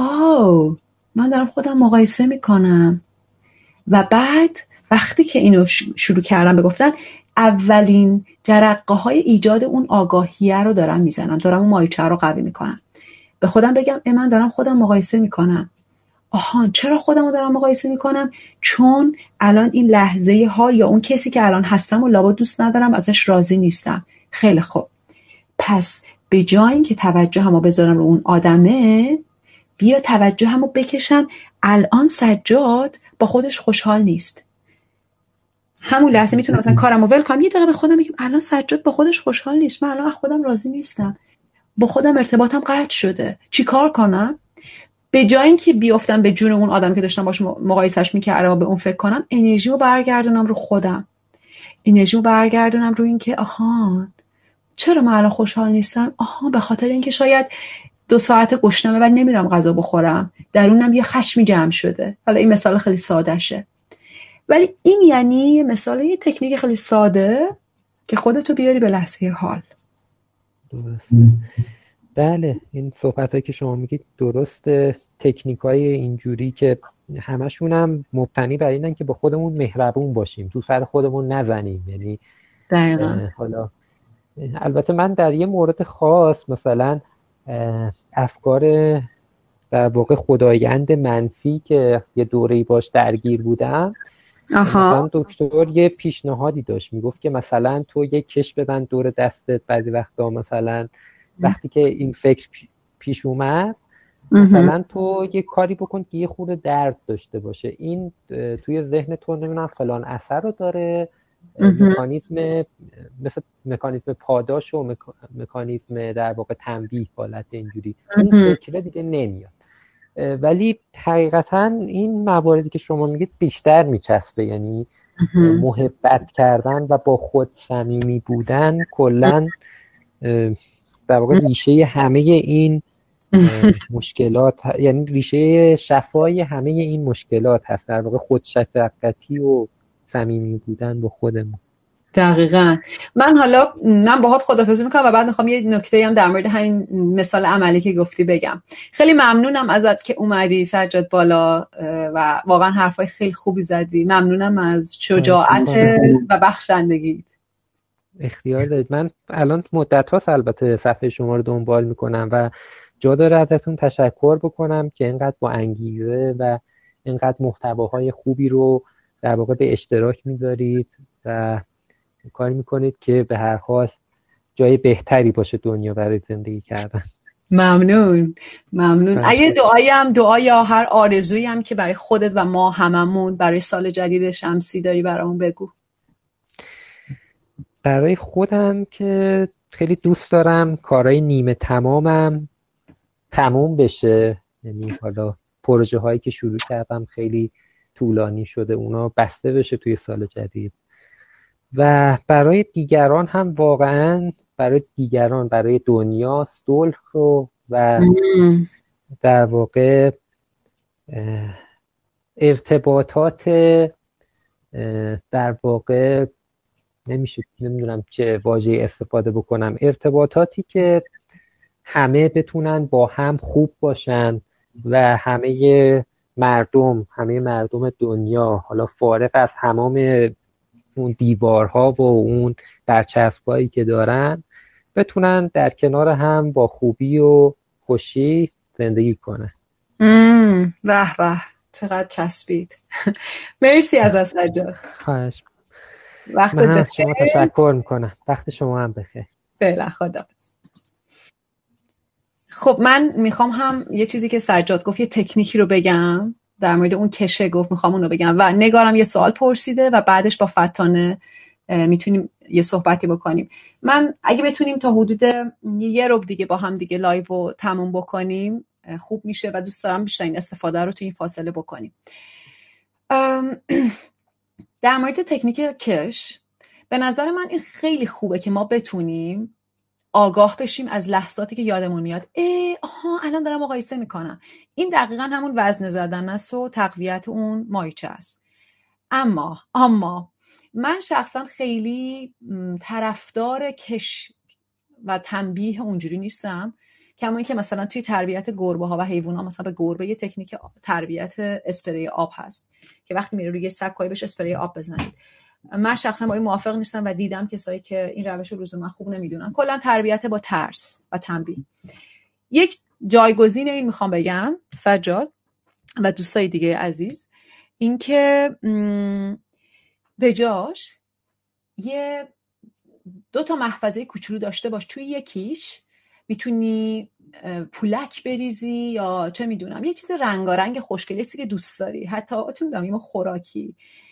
من دارم خودم مقایسه میکنم. و بعد وقتی که اینو شروع کردم به گفتن، اولین جرقه های ایجاد اون آگاهیه رو دارم میزنم، دارم اون ماهیچه رو قوی میکنم. به خودم بگم من دارم خودم مقایسه میکنم. چرا خودم رو دارم مقایسه میکنم؟ چون الان این لحظه حال یا اون کسی که الان هستم و لابد دوست ندارم، ازش راضی نیستم. خیلی خوب، پس به جای اینکه توجهمو بذارم رو اون آدمه، بیا توجهمو بکشم الان سجاد با خودش خوشحال نیست. همون لحظه میتونم مثلا کارمو ول کنم، یه دقیقه به خودم بگم الان سجاد با خودش خوشحال نیست، من الان از خودم راضی نیستم، با خودم ارتباطم قطع شده، چی کار کنم؟ به جای اینکه بیافتم به جون اون آدم که داشتم باش مقایسهش میکردم و به اون فکر کنم، انرژیمو برگردونم رو خودم، انرژیمو برگردونم رو این که چرا من الان خوشحال نیستم؟ به خاطر اینکه شاید 2 ساعت گشنمه و نمیرم غذا بخورم، درونم یه خشمی جمع شده. حالا این مثال خیلی ساده شه، ولی این یعنی مثال یه تکنیک خیلی ساده که خودتو بیاری به لحظه حال. درسته. بله، این صحبتایی که شما میگید درسته. تکنیکای اینجوری که همشون هم مبتنی بر اینن که با خودمون مهربون باشیم، تو سر خودمون نزنیم. یعنی دقیقاً. حالا البته من در یه مورد خاص مثلا افکار در واقع خدایند منفی که یه دوره‌ای باش درگیر بودم، مثلا دکتر یه پیشنهادی داشت، میگفت که مثلا تو یه کش ببند دور دستت، بعضی وقتا مثلا وقتی که این فکر پیش اومد مثلا تو یه کاری بکن که یه خورده درد داشته باشه، این توی ذهن تو نمیدونم فلان اثر رو داره، مکانیزم مثل مکانیزم پاداش و مکانیزم در واقع تنبیه، حالت اینجوری این فکر دیگه نمیاد. ولی حقیقتا این مواردی که شما میگید بیشتر میچسبه، یعنی محبت کردن و با خود صمیمی بودن کلاً در واقع ریشه همه این مشکلات، یعنی ریشه شفای همه این مشکلات هست، در واقع خودشفقتی و صمیمی بودن با خودمون. دقیقاً. من باهات خداحافظی میکنم و بعد میخوام یه نکته هم در مورد همین مثال عملی که گفتی بگم. خیلی ممنونم ازت که اومدی سجاد بالا و واقعا حرفای خیلی خوبی زدی. ممنونم از شجاعت و بخشندگی. اختیار دارید. من الان مدت هاست البته صفحه شما رو دنبال میکنم و جا داره ازتون تشکر بکنم که اینقدر با انگیزه و اینقدر محتواهای خوبی رو در واقع به اشتراک میذارید و کاری میکنید که به هر حال جای بهتری باشه دنیا برای زندگی کردن. ممنون. اگه دعا یا هر آرزویی هم که برای خودت و ما هممون برای سال جدید شمسی داری برامون بگو. برای خودم که خیلی دوست دارم کارهای نیمه تمامم تموم بشه، یعنی حالا پروژه هایی که شروع کردم خیلی طولانی شده اونا بسته بشه توی سال جدید. و برای دیگران هم واقعا برای دنیا صلح رو و در واقع ارتباطات در واقع نمیدونم چه واژه‌ای استفاده بکنم، ارتباطاتی که همه بتونن با هم خوب باشن و همه مردم دنیا حالا فارغ از تمام اون دیوارها و اون برچسبایی که دارن بتونن در کنار هم با خوبی و خوشی زندگی کنن. به به چقدر چسبید. مرسی از سجاد. خواهش. من از شما تشکر میکنم. وقت شما هم بخیر. فعلا خداحافظ. خب من میخوام هم یه چیزی که سجاد گفت یه تکنیکی رو بگم در مورد اون کشه گفت، میخوام اون رو بگم و نگارم یه سوال پرسیده و بعدش با فتانه میتونیم یه صحبتی بکنیم. من اگه بتونیم تا حدود یه ربع دیگه با هم دیگه لایو رو تموم بکنیم خوب میشه و دوست دارم بیشتر این استفاده رو تو این فاصله بکنیم. در مورد تکنیک کش به نظر من این خیلی خوبه که ما بتونیم آگاه بشیم از لحظاتی که یادمون میاد الان دارم مقایسه میکنم. این دقیقاً همون وزن زدن است و تقویت اون مایچه است. اما من شخصا خیلی طرفدار کش و تنبیه اونجوری نیستم، کما اینکه مثلا توی تربیت گربه ها و حیوان ها مثلا به گربه یه تکنیک تربیت اسپری آب هست که وقتی میره روی سگ بهش اسپری آب بزنید. من شخصا با این موافق نیستم و دیدم کسایی که این روش رو لزوما خوب نمیدونن. کلا تربیت با ترس و تنبیه. یک جایگزین این میخوام بگم سجاد و دوستای دیگه عزیز، این که به جاش یه 2 تا محفظه کوچولو داشته باش. توی یکیش میتونی پولک بریزی یا چه میدونم یه چیز رنگارنگ خوشگلی که دوست داری، حتی چه میدونم یه خوراکی.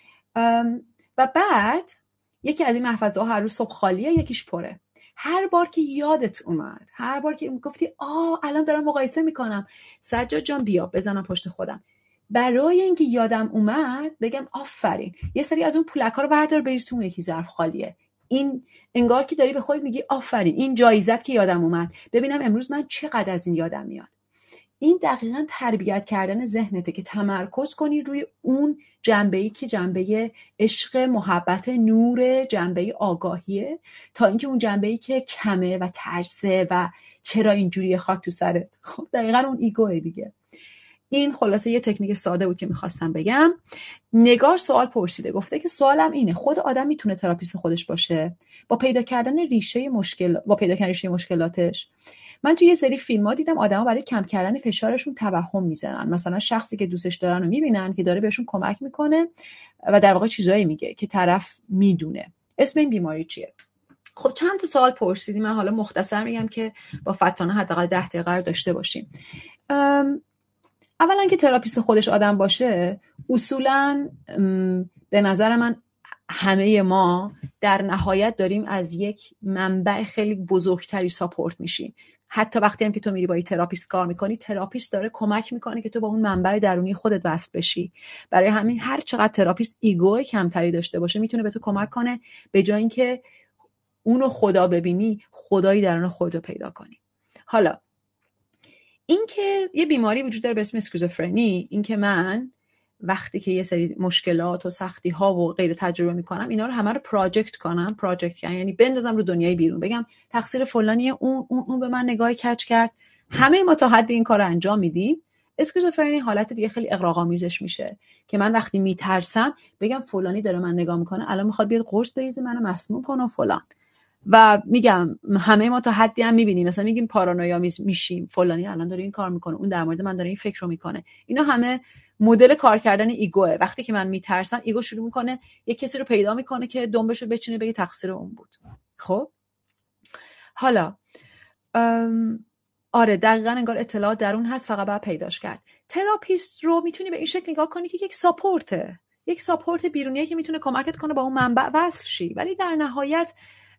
و بعد یکی از این محفظه ها هر روز صبح خالیه، یکیش پره. هر بار که یادت اومد، هر بار که گفتی الان دارم مقایسه میکنم، سجاد جان بیا بزنم پشت خودم، برای اینکه یادم اومد بگم آفرین، یه سری از اون پولک‌ها رو بردار بریز تو اون یکی ظرف خالیه. این انگار که داری به خودت میگی آفرین، این جایزت که یادم اومد، ببینم امروز من چقدر از این یادم میاد. این دقیقاً تربیت کردن ذهنته که تمرکز کنی روی اون جنبه‌ای که جنبه عشق، محبت، نور، جنبه آگاهیه، تا اینکه اون جنبه‌ای که کمه و ترسه و چرا اینجوری خاک تو سرت. خب دقیقاً اون ایگوه دیگه. این خلاصه یه تکنیک ساده بود که میخواستم بگم. نگار سوال پرسیده، گفته که سوالم اینه، خود آدم میتونه تراپیست خودش باشه با پیدا کردن ریشه مشکلاتش؟ من توی یه سری فیلم‌ها دیدم آدما برای کم کردن فشارشون توهم میزنن، مثلا شخصی که دوستش دارن رو میبینن که داره بهشون کمک میکنه و در واقع چیزایی میگه که طرف میدونه. اسم این بیماری چیه؟ خب چند تا سوال پرسیدی، من حالا مختصر میگم که با فتانه حداقل 10 دقیقه رو داشته باشیم. اولا که تراپیست خودش آدم باشه، اصولاً به نظر من همه ما در نهایت داریم از یک منبع خیلی بزرگتری ساپورت میشیم. حتی وقتی هم که تو میری با تراپیست کار میکنی، تراپیست داره کمک میکنه که تو با اون منبع درونی خودت وصل بشی. برای همین هر چقدر تراپیست ایگو کمتری داشته باشه میتونه به تو کمک کنه به جای اینکه اونو خدا ببینی، خدایی درون خودت پیدا کنی. حالا این که یه بیماری وجود داره به اسم اسکیزوفرنی، این که من وقتی که یه سری مشکلات و سختی ها و غیر تجربه میکنم، اینا رو همه رو پراجکت یعنی بندازم رو دنیای بیرون، بگم تقصیر فلانی، اون به من نگاه کج کرد. همه ما تا حد این کار رو انجام میدیم. اسکیزوفرنی حالت دیگه خیلی اغراق‌آمیزش میشه که من وقتی میترسم بگم فلانی داره من نگاه میکنه، الان میخواد بیاد قرص بریزه منو مسموم کنه و فلان. و میگم همه ما تا حدی هم میبینیم، مثلا میگیم پارانویا میشیم، فلانی الان داره این کار میکنه، اون در مورد من داره این فکر رو میکنه. اینا همه مدل کار کردن ایگوه. وقتی که من میترسم ایگو شروع میکنه یه کسی رو پیدا میکنه که دنبشو بچینه بگه تقصیر اون بود. خب حالا آره دقیقاً انگار اطلاعات درون هست، فقط باید پیداش کرد. تراپیست رو میتونی به این شکل نگاه کنی که یک ساپورت بیرونیه که میتونه کمکت کنه با اون منبع وصل شی، ولی در نهایت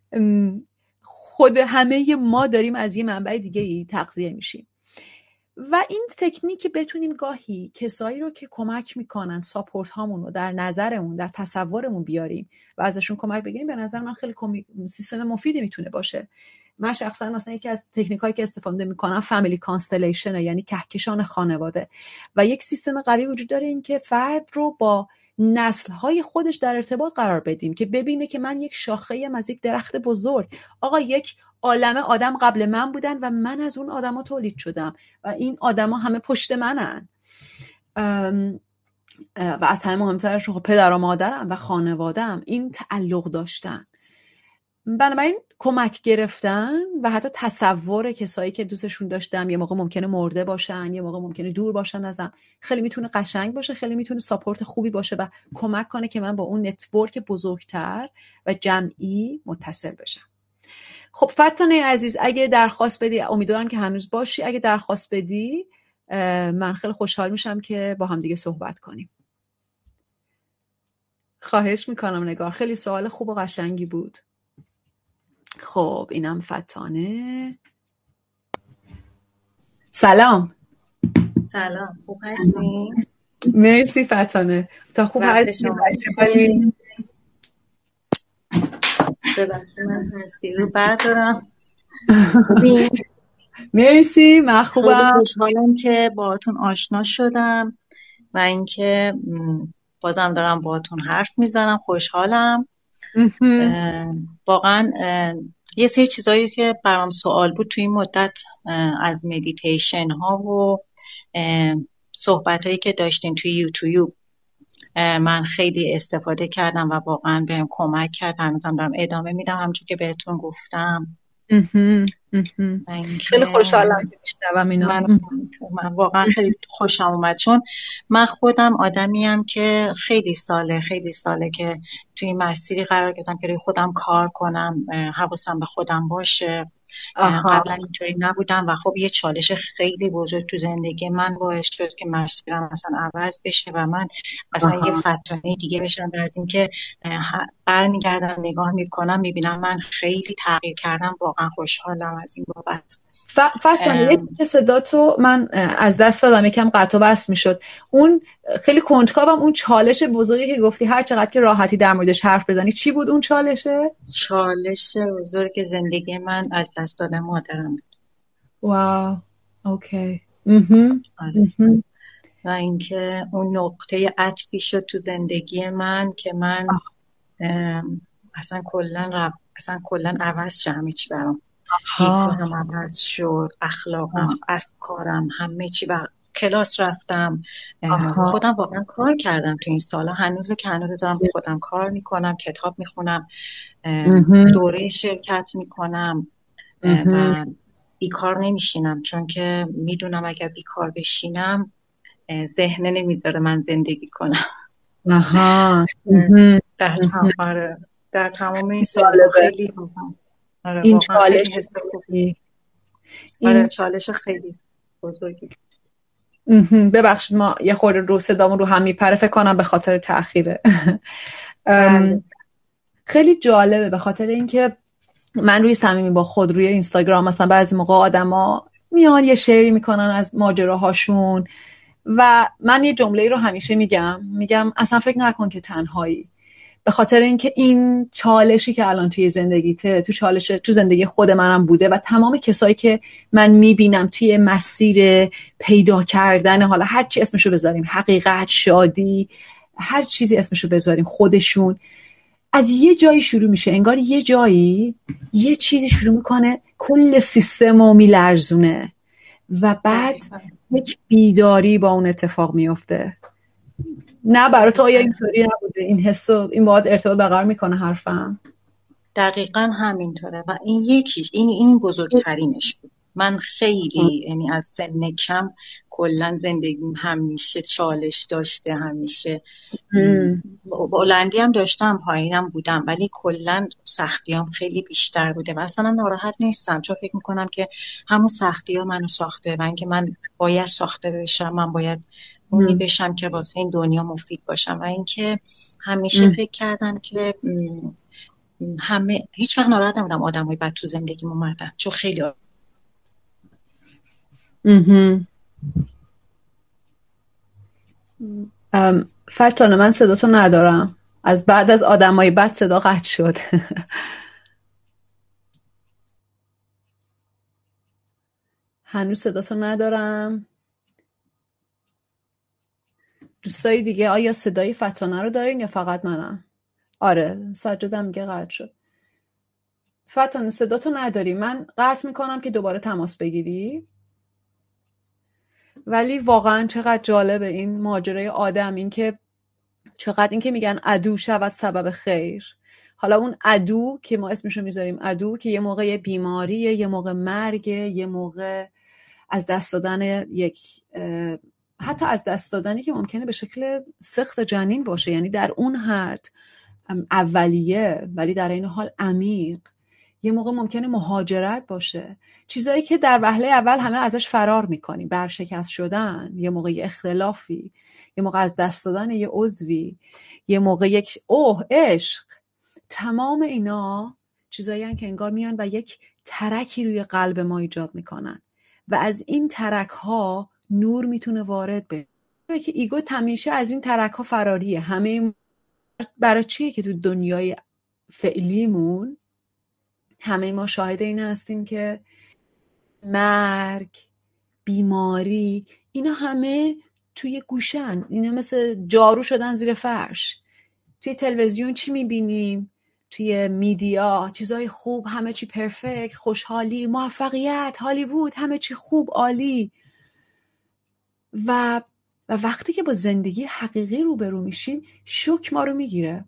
خود همه ما داریم از یه منبع دیگه تغذیه میشیم. و این تکنیک بتونیم گاهی کسایی رو که کمک میکنن ساپورت هامون رو در نظرمون، در تصورمون بیاریم و ازشون کمک بگیریم، به نظر من خیلی سیستم مفیدی میتونه باشه. من شخصا مثلا یکی از تکنیکایی که استفاده میکنم فامیلی کانستلیشن، یعنی کهکشان خانواده، و یک سیستم قوی وجود داره این که فرد رو با نسل‌های خودش در ارتباط قرار بدیم که ببینه که من یک شاخه‌ام از یک درخت بزرگ. آقا یک عالمه آدم قبل من بودن و من از اون آدما تولید شدم و این آدما همه پشت منن و از همه مهمترش پدر و مادرم و خانواده‌ام این تعلق داشتن. بنابراین کمک گرفتن و حتی تصور کسایی که دوستشون داشتم یه موقع ممکنه مرده باشن، یه موقع ممکنه دور باشن ازم، خیلی میتونه قشنگ باشه، خیلی میتونه ساپورت خوبی باشه و کمک کنه که من با اون نتورک بزرگتر و جمعی متصل بشم. خب فتانه عزیز، اگه درخواست بدی، امیدوارم که هنوز باشی، اگه درخواست بدی من خیلی خوشحال میشم که با هم دیگه صحبت کنیم. خواهش میکنم نگار، خیلی سوال خوب و قشنگی بود. خب اینم فتانه. سلام، خوب هستی؟ مرسی فتانه، تا خوب هستی؟ ببخشید من تصویر رو بردارم. مرسی، من خوبم. خیلی خوشحالم که باهاتون آشنا شدم و اینکه بازم دارم باهاتون حرف میزنم. خوشحالم. واقعا یه سری چیزایی که برام سوال بود توی این مدت از مدیتیشن ها و صحبت هایی که داشتین توی یوتیوب من خیلی استفاده کردم و واقعا بهم کمک کرد. هنوزم دارم ادامه میدم همونجور که بهتون گفتم. خیلی خوشحالم که میشنوم اینا. من واقعا خیلی خوشم اومد، چون من خودم آدمیم که خیلی ساله که توی مسیری قرار گرفتم که روی خودم کار کنم، حواسم به خودم باشه. قبلا اینطوری نبودم و خب یه چالش خیلی بزرگ تو زندگی من باعث شد که مسیرم مثلا عوض بشه و من مثلا یه فتانه دیگه بشم. و از اینکه برمیگردم نگاه میکنم میبینم من خیلی تغییر کردم. واقعا خوشحالم از این بابت. فتانه که صداتو من از دست دادم، یکم قطع و بس میشد. اون خیلی کنجکاوم، اون چالش بزرگی که گفتی هر چقدر که راحتی در موردش حرف بزنی، چی بود اون چالشه؟ چالش بزرگ زندگی من از دست دادن مادرم بود. واو، اوکی. و اینکه اون نقطه عطفی شد تو زندگی من که من اصلا کلا عوض شد همه چی برام. دیدگاهم عوض شد، اخلاقم، افکارم، همه چی. و کلاس رفتم، خودم واقعا کار کردم تو این سالا. هنوز دارم خودم کار میکنم، کتاب میخونم، دوره شرکت میکنم و بیکار نمیشینم، چون که میدونم اگر بیکار بشینم ذهن نمیذاره من زندگی کنم. در تمام این سالا خیلی این چالش چالش خیلی بزرگی. ببخشید ما یه خورده رو صدامون رو هم میپره، فکر کنم به خاطر تأخیره. خیلی جالبه به خاطر اینکه من روی صمیمی با خود روی اینستاگرام مثلا بعضی موقع آدما میان یه شیری میکنن از ماجراهاشون و من یه جمله رو همیشه میگم اصلا فکر نکن که تنهایی، به خاطر اینکه این چالشی که الان توی زندگیته، تو زندگی خود منم بوده و تمام کسایی که من میبینم توی مسیر پیدا کردن، حالا هر چی اسمشو بذاریم، حقیقت، شادی، هر چیزی اسمشو بذاریم، خودشون از یه جایی شروع میشه. انگار یه جایی یه چیزی شروع میکنه کل سیستمو میلرزونه و بعد یک بیداری با اون اتفاق میفته. نه برای تو آیا اینطوری نبوده؟ این حسو این باید ارتباط برقرار میکنه حرفم؟ دقیقاً همینطوره و این یکیش این بزرگترینش بود. من خیلی یعنی از سن کم کلا زندگیم همیشه چالش داشته، همیشه بلندی هم داشتم پایینم بودم، ولی کلا سختیام خیلی بیشتر بوده و اصلا ناراحت نیستم، چون فکر میکنم که همون سختی ها منو ساخته و اینکه من باید ساخته بشم، من باید اونی بشم که واسه این دنیا مفید باشم. و اینکه همیشه فکر کردم که هیچ وقت ناراحت نبودم آدمای بد تو زندگیم اومدن، چون خیلی فرتانه من صداتو ندارم، از بعد از آدمای بد صدا قطع شد. هنوز صداتو ندارم. دوستای دیگه آیا صدای فتانه رو دارین یا فقط منم؟ آره سجادم میگه قطع شد. فتانه صداتو نداری، من قطع میکنم که دوباره تماس بگیری. ولی واقعا چقدر جالبه این ماجرای آدم، این که چقدر این که میگن عدو شود سبب خیر. حالا اون عدو که ما اسمشو میذاریم عدو، که یه موقع یه بیماریه، یه موقع مرگه، یه موقع از دست دادن حتی از دست دادنی که ممکنه به شکل سخت جنین باشه، یعنی در اون حد اولیه ولی در این حال عمیق. یه موقع ممکنه مهاجرت باشه، چیزایی که در وهله اول همه ازش فرار میکنیم، برشکست شدن، یه موقع یه اختلافی، یه موقع از دست دادن یه عضوی، یه موقع یک عشق. تمام اینا چیزایی هستن که انگار میان و یک ترکی روی قلب ما ایجاد میکنن و از این ترک ها نور میتونه وارد بشه که ایگو همیشه از این ترک ها فراریه. همه برای چیه که تو دنیای فعلیمون همه ما شاهد این هستیم که مرگ، بیماری، اینا همه توی گوشن، اینا مثل جارو شدن زیر فرش. توی تلویزیون چی میبینیم؟ توی میدیا چیزای خوب، همه چی پرفکت، خوشحالی، موفقیت، هالیوود، همه چی خوب، عالی. و وقتی که با زندگی حقیقی روبرو میشیم شوک ما رو میگیره.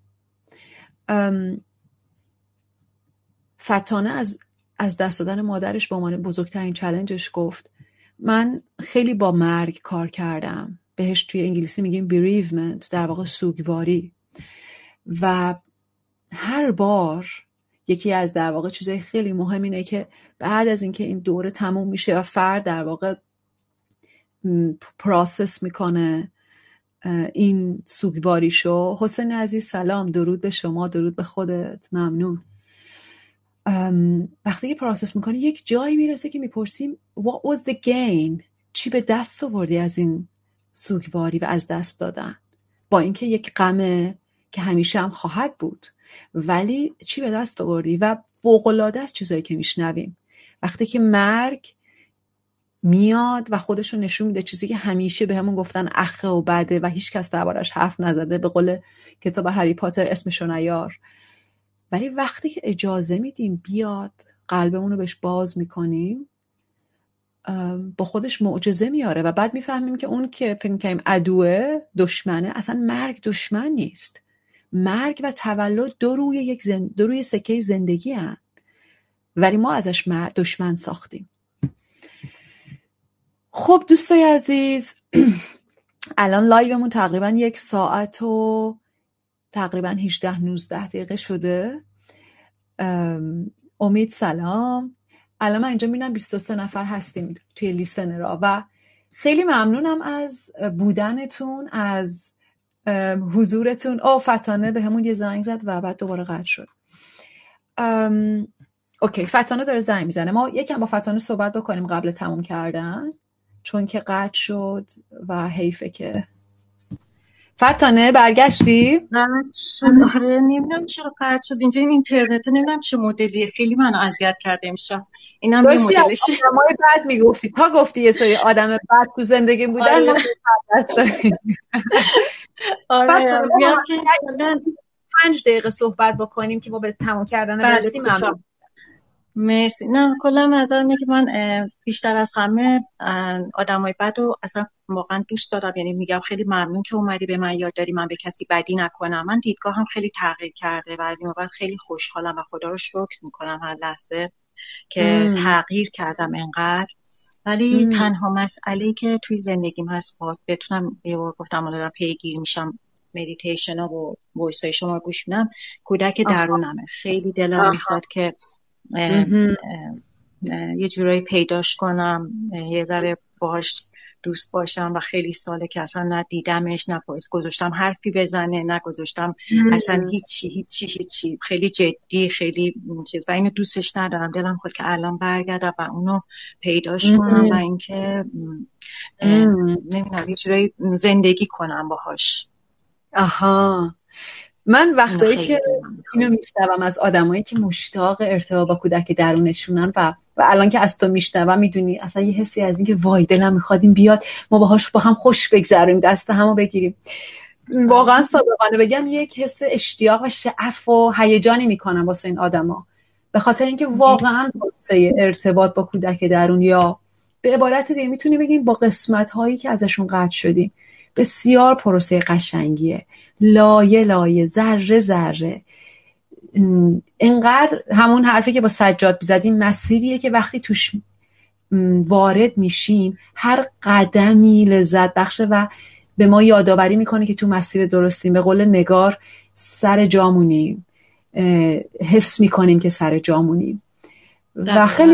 فتانه از دست دادن مادرش به عنوان بزرگترین چالنجش گفت من خیلی با مرگ کار کردم، بهش توی انگلیسی میگیم bereavement، در واقع سوگواری. و هر بار یکی از در واقع چیزای خیلی مهم اینه که بعد از اینکه این دوره تموم میشه و فرد در واقع پروسس میکنه این سوگواریشو، حسین عزیز سلام، درود به شما، درود به خودت، ممنون. وقتی که پروسس میکنی یک جایی میرسه که میپرسیم what was the gain، چی به دست آوردی از این سوگواری و از دست دادن، با اینکه یک غمه که همیشه هم خواهد بود، ولی چی به دست آوردی. و فوق‌العاده است چیزایی که میشنویم وقتی که مرگ میاد و خودش رو نشون میده، چیزی که همیشه به همون گفتن اخه و بده و هیچ کس دربارش حرف نزده، به قول کتاب هری پاتر اسمشو نیار. ولی وقتی که اجازه میدیم بیاد، قلبمون رو بهش باز میکنیم، با خودش معجزه میاره و بعد میفهمیم که اون که فکر می‌کنیم عدوه، دشمنه، اصلا مرگ دشمن نیست. مرگ و تولد دو روی سکه زندگی هن. ولی ما ازش دشمن ساختیم. خب دوستای عزیز، الان لایومون تقریبا 1 ساعت و تقریبا 18-19 دقیقه شده. امید سلام. الان من اینجا میبینم 23 نفر هستیم توی لیسنرها و خیلی ممنونم از بودنتون، از حضورتون. فتانه به همون یه زنگ زد و بعد دوباره قطع شد. اوکی، فتانه داره زنگ میزنه. ما یکم با فتانه صحبت بکنیم قبل تموم کردن، چون که قطع شد و حیفه که. فتانه برگشتی؟ قطع شد. آره نمیدونم چرا قطع شد اینجا، این اینترنت نمیدونم چه مدلیه، خیلی منو اذیت کرده امشب. اینم یه مدلشه. آدمای بد میگفتی، تا گفتی یه سری آدم بد تو زندگی بودن. ما دست داریم. آره میام که 5 دقیقه صحبت بکنیم که ما به تمام کردن برسیم. مرسی. نه کلا نظر اینه که من بیشتر از همه آدمای بد و اصلا واقعا دوست دارم، یعنی میگم خیلی ممنون که اومدی به من یاد دادی من به کسی بدی نکنم. من دیدگاهم خیلی تغییر کرده و از این بابت خیلی خوشحالم و خدا رو شکر میکنم هر لحظه که تغییر کردم انقدر. ولی تنها مسئله‌ای که توی زندگیم هست بتونم یه بار گفتم الان پیگیر میشم مدیتیشن ها و وایس های شما گوش میدم، کودک درونمه. خیلی دلم میخواد که یه جورایی پیداش کنم، یه ذره باهاش دوست باشم و خیلی ساله که اصلا نه دیدمش، نه گذاشتم حرفی بزنه، نه گذاشتم اصلا هیچی. خیلی جدی، خیلی چیز و اینو دوستش ندارم. دلم خود که الان برگردم و اونو پیداش کنم و اینکه نمیدونم یه جورایی زندگی کنم باهاش. آها، من وقتایی که اینو میشنوم از آدمایی که مشتاق ارتباط با کودک درونشونن و الان که از تو میشنوم میدونی اصلا یه حسی از این که وای دلم میخواد این بیاد ما باهاش با هم خوش بگذرونیم، دست همو بگیریم. واقعا صادقانه بگم یک حس اشتیاق و شعف و هیجانی میکنم واسه این آدما، به خاطر اینکه واقعا واسه ارتباط با کودک درون، یا به عبارت دیگه میتونی بگیم با قسمت هایی که ازشون قطع شدیم، بسیار پروسه قشنگیه. لایه لایه، ذره ذره. اینقدر همون حرفی که با سجاد می‌زدیم، مسیریه که وقتی توش وارد میشیم هر قدمی لذت بخشه و به ما یادآوری میکنه که تو مسیر درستیم. به قول نگار سر جامونیم، حس میکنیم که سر جامونیم و خیلی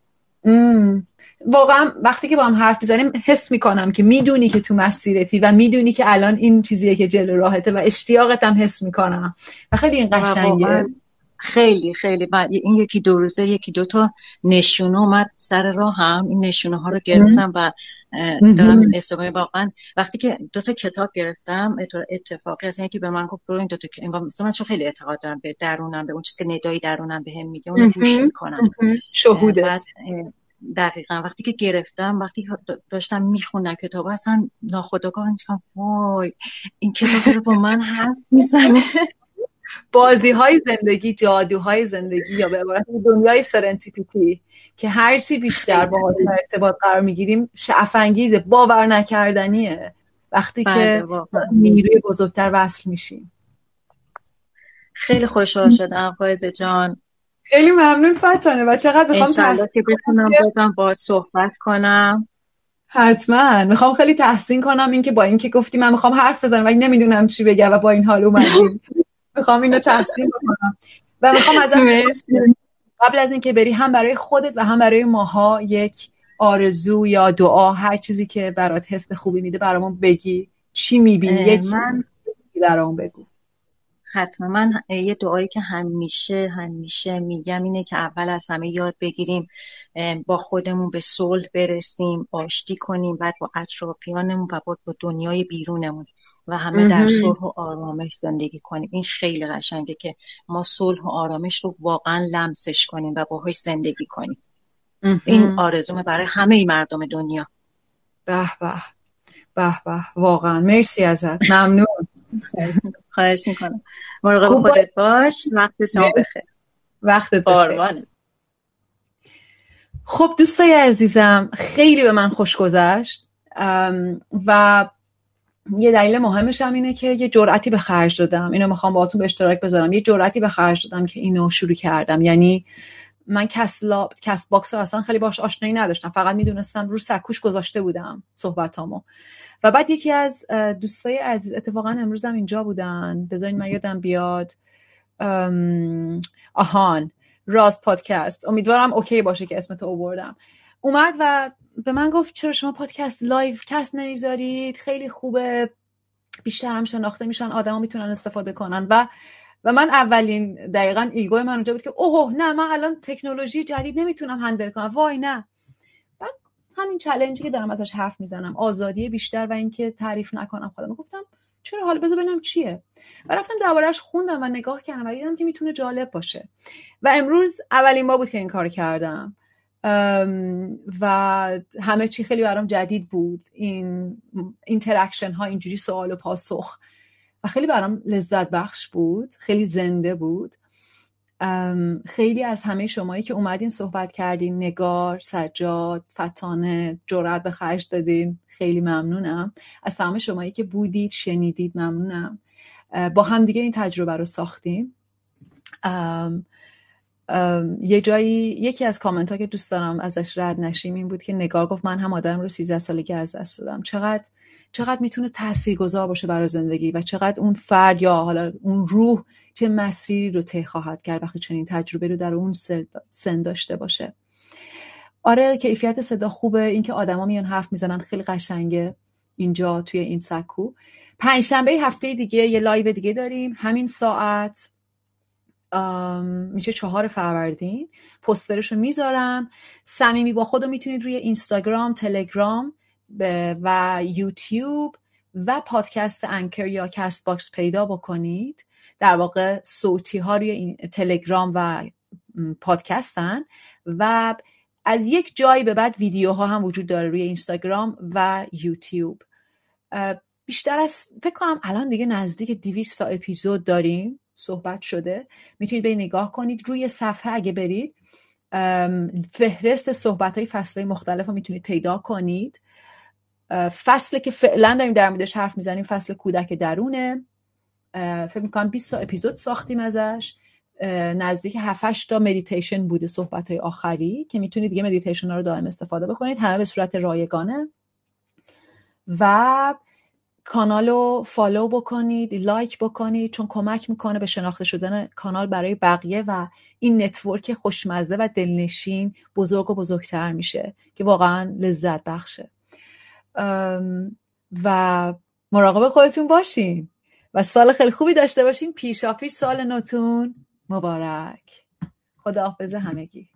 واقعا وقتی که با هم حرف بزنیم حس میکنم که میدونی که تو مسیرتی و میدونی که الان این چیزیه که جلو راهته و اشتیاقت هم حس میکنم و خیلی این قشنگه. خیلی من این یکی دو روزه یکی دو تا نشونه اومد سر راهم، این نشونه ها رو گرفتم و دارم این استفاده. واقعا وقتی که دو تا کتاب گرفتم اتفاقی از اینکه به من گفت برو این دو تا انگار مثلا من چون خیلی اعتقاد دارم به درونم، به اون چیزی که ندای درونم بهم میگه اون رو گوش میکنم. شهودت. دقیقاً وقتی که گرفتم، وقتی داشتم میخوندم کتاب اصلا ناخودآگاه اینجوریه وای این کتاب رو با من حرف میزنه. بازی‌های زندگی، جادوهای زندگی، یا به عبارت دنیای سرنتیپیتی که هر چی بیشتر باهاش ارتباط قرار میگیریم شعف انگیزه، باور نکردنیه وقتی که نیروی بزرگتر وصل میشیم. خیلی خوشحال شدم فائزه جان. خیلی ممنون فتانه و چقدر میخوام انشالله که بتونم بازم باهات صحبت کنم. حتما میخوام خیلی تحسین کنم این که با این که گفتی من میخوام حرف بزنم ولی نمیدونم چی بگم و با این حال اومدیم میخوام اینو تحسین کنم و میخوام ازت قبل از این که بری هم برای خودت و هم برای ماها یک آرزو یا دعا، هر چیزی که برات حس خوبی میده برامون بگی. چی میبینی؟ یکی برامون بگو. حتما. من یه دعایی که همیشه میگم اینه که اول از همه یاد بگیریم با خودمون به صلح برسیم، آشتی کنیم، بعد با اطرافیانمون و با دنیای بیرونمون و همه در صلح و آرامش زندگی کنیم. این خیلی قشنگه که ما صلح و آرامش رو واقعا لمسش کنیم و باهاش زندگی کنیم. این آرزومه برای همه مردم دنیا. به به به به، واقعا مرسی ازت، ممنون. خواهش میکنم. مراقب خودت باش. وقت شما بخیر. وقتت بخیر. خب دوستای عزیزم، خیلی به من خوش گذشت و یه دلیل مهمش هم اینه که یه جرأتی به خرج دادم. اینو میخوام باهاتون به اشتراک بذارم. یه جرأتی به خرج دادم که اینو شروع کردم. یعنی من کست باکس رو اصلا خیلی باش آشنایی نداشتم، فقط میدونستم رو سکوش گذاشته بودم صحبتامو. و بعد یکی از دوستای عزیز، اتفاقا امروز هم اینجا بودن، بذارین من یادم بیاد، آهان راز پادکست، امیدوارم اوکی باشه که اسمتو آوردم، اومد و به من گفت چرا شما پادکست لایو کست نمیذارید؟ خیلی خوبه، بیشتر هم شناخته میشن، آدما میتونن استفاده کنن. و من اولین دقیقاً ایگو من اونجا بود که اوه نه من الان تکنولوژی جدید نمیتونم هندل کنم، وای نه. بعد همین چالنجی که دارم ازش حرف میزنم، آزادی بیشتر و اینکه تعریف نکنم خودم، گفتم چرا، حالا بذار ببینم چیه. و رفتم درباره‌اش خوندم و نگاه کردم و دیدم که میتونه جالب باشه. و امروز اولین بار بود که این کار کردم و همه چی خیلی برام جدید بود، این اینتراکشن ها، اینجوری سوال و پاسخ، و خیلی برام لذت بخش بود، خیلی زنده بود. خیلی از همه شمایی که اومدین صحبت کردین، نگار، سجاد، فتانه، جرأت به خرج دادین، خیلی ممنونم. از تمام شمایی که بودید، شنیدید، ممنونم. با هم دیگه این تجربه رو ساختیم. یه جایی یکی از کامنت ها که دوست دارم ازش رد نشیم این بود که نگار گفت من هم آدم رو 13 سالگی از دست دادم. چقدر میتونه تاثیرگذار باشه برای زندگی و چقدر اون فرد یا حالا اون روح چه مسیری رو طی خواهد کرد وقتی چنین تجربه رو در اون سن داشته باشه. آره کیفیت صدا خوبه، اینکه آدما میان حرف میزنن خیلی قشنگه اینجا توی این سکو. پنجشنبه هفته دیگه یه لایو دیگه داریم همین ساعت، میشه 4 فروردین. پوسترشو میذارم. صمیمی با خودو میتونید روی اینستاگرام، تلگرام و یوتیوب و پادکست انکر یا کست باکس پیدا بکنید. در واقع صوتی ها روی این تلگرام و پادکستن و از یک جایی به بعد ویدیوها هم وجود داره روی اینستاگرام و یوتیوب. بیشتر از فکر کنم الان دیگه نزدیک 200 تا اپیزود داریم صحبت شده. میتونید به نگاه کنید روی صفحه، اگه برید فهرست صحبت‌های فصل‌های مختلف رو میتونید پیدا کنید. فصلی که فعلا داریم در موردش حرف میزنیم فصل کودک درونه. فکر میکنم 20 تا اپیزود ساختیم ازش. نزدیک 7-8 تا مدیتیشن بوده، صحبت‌های آخری که میتونید دیگه مدیتیشن ها رو دائم استفاده بکنید، همه به صورت رایگانه. و کانالو فالو بکنید، لایک بکنید، چون کمک میکنه به شناخته شدن کانال برای بقیه و این نتورک خوشمزه و دلنشین بزرگ و بزرگتر میشه که واقعا لذت بخشه. و مراقب خودتون باشین و سال خیلی خوبی داشته باشین. پیشاپیش سال نوتون مبارک. خداحافظ همگی.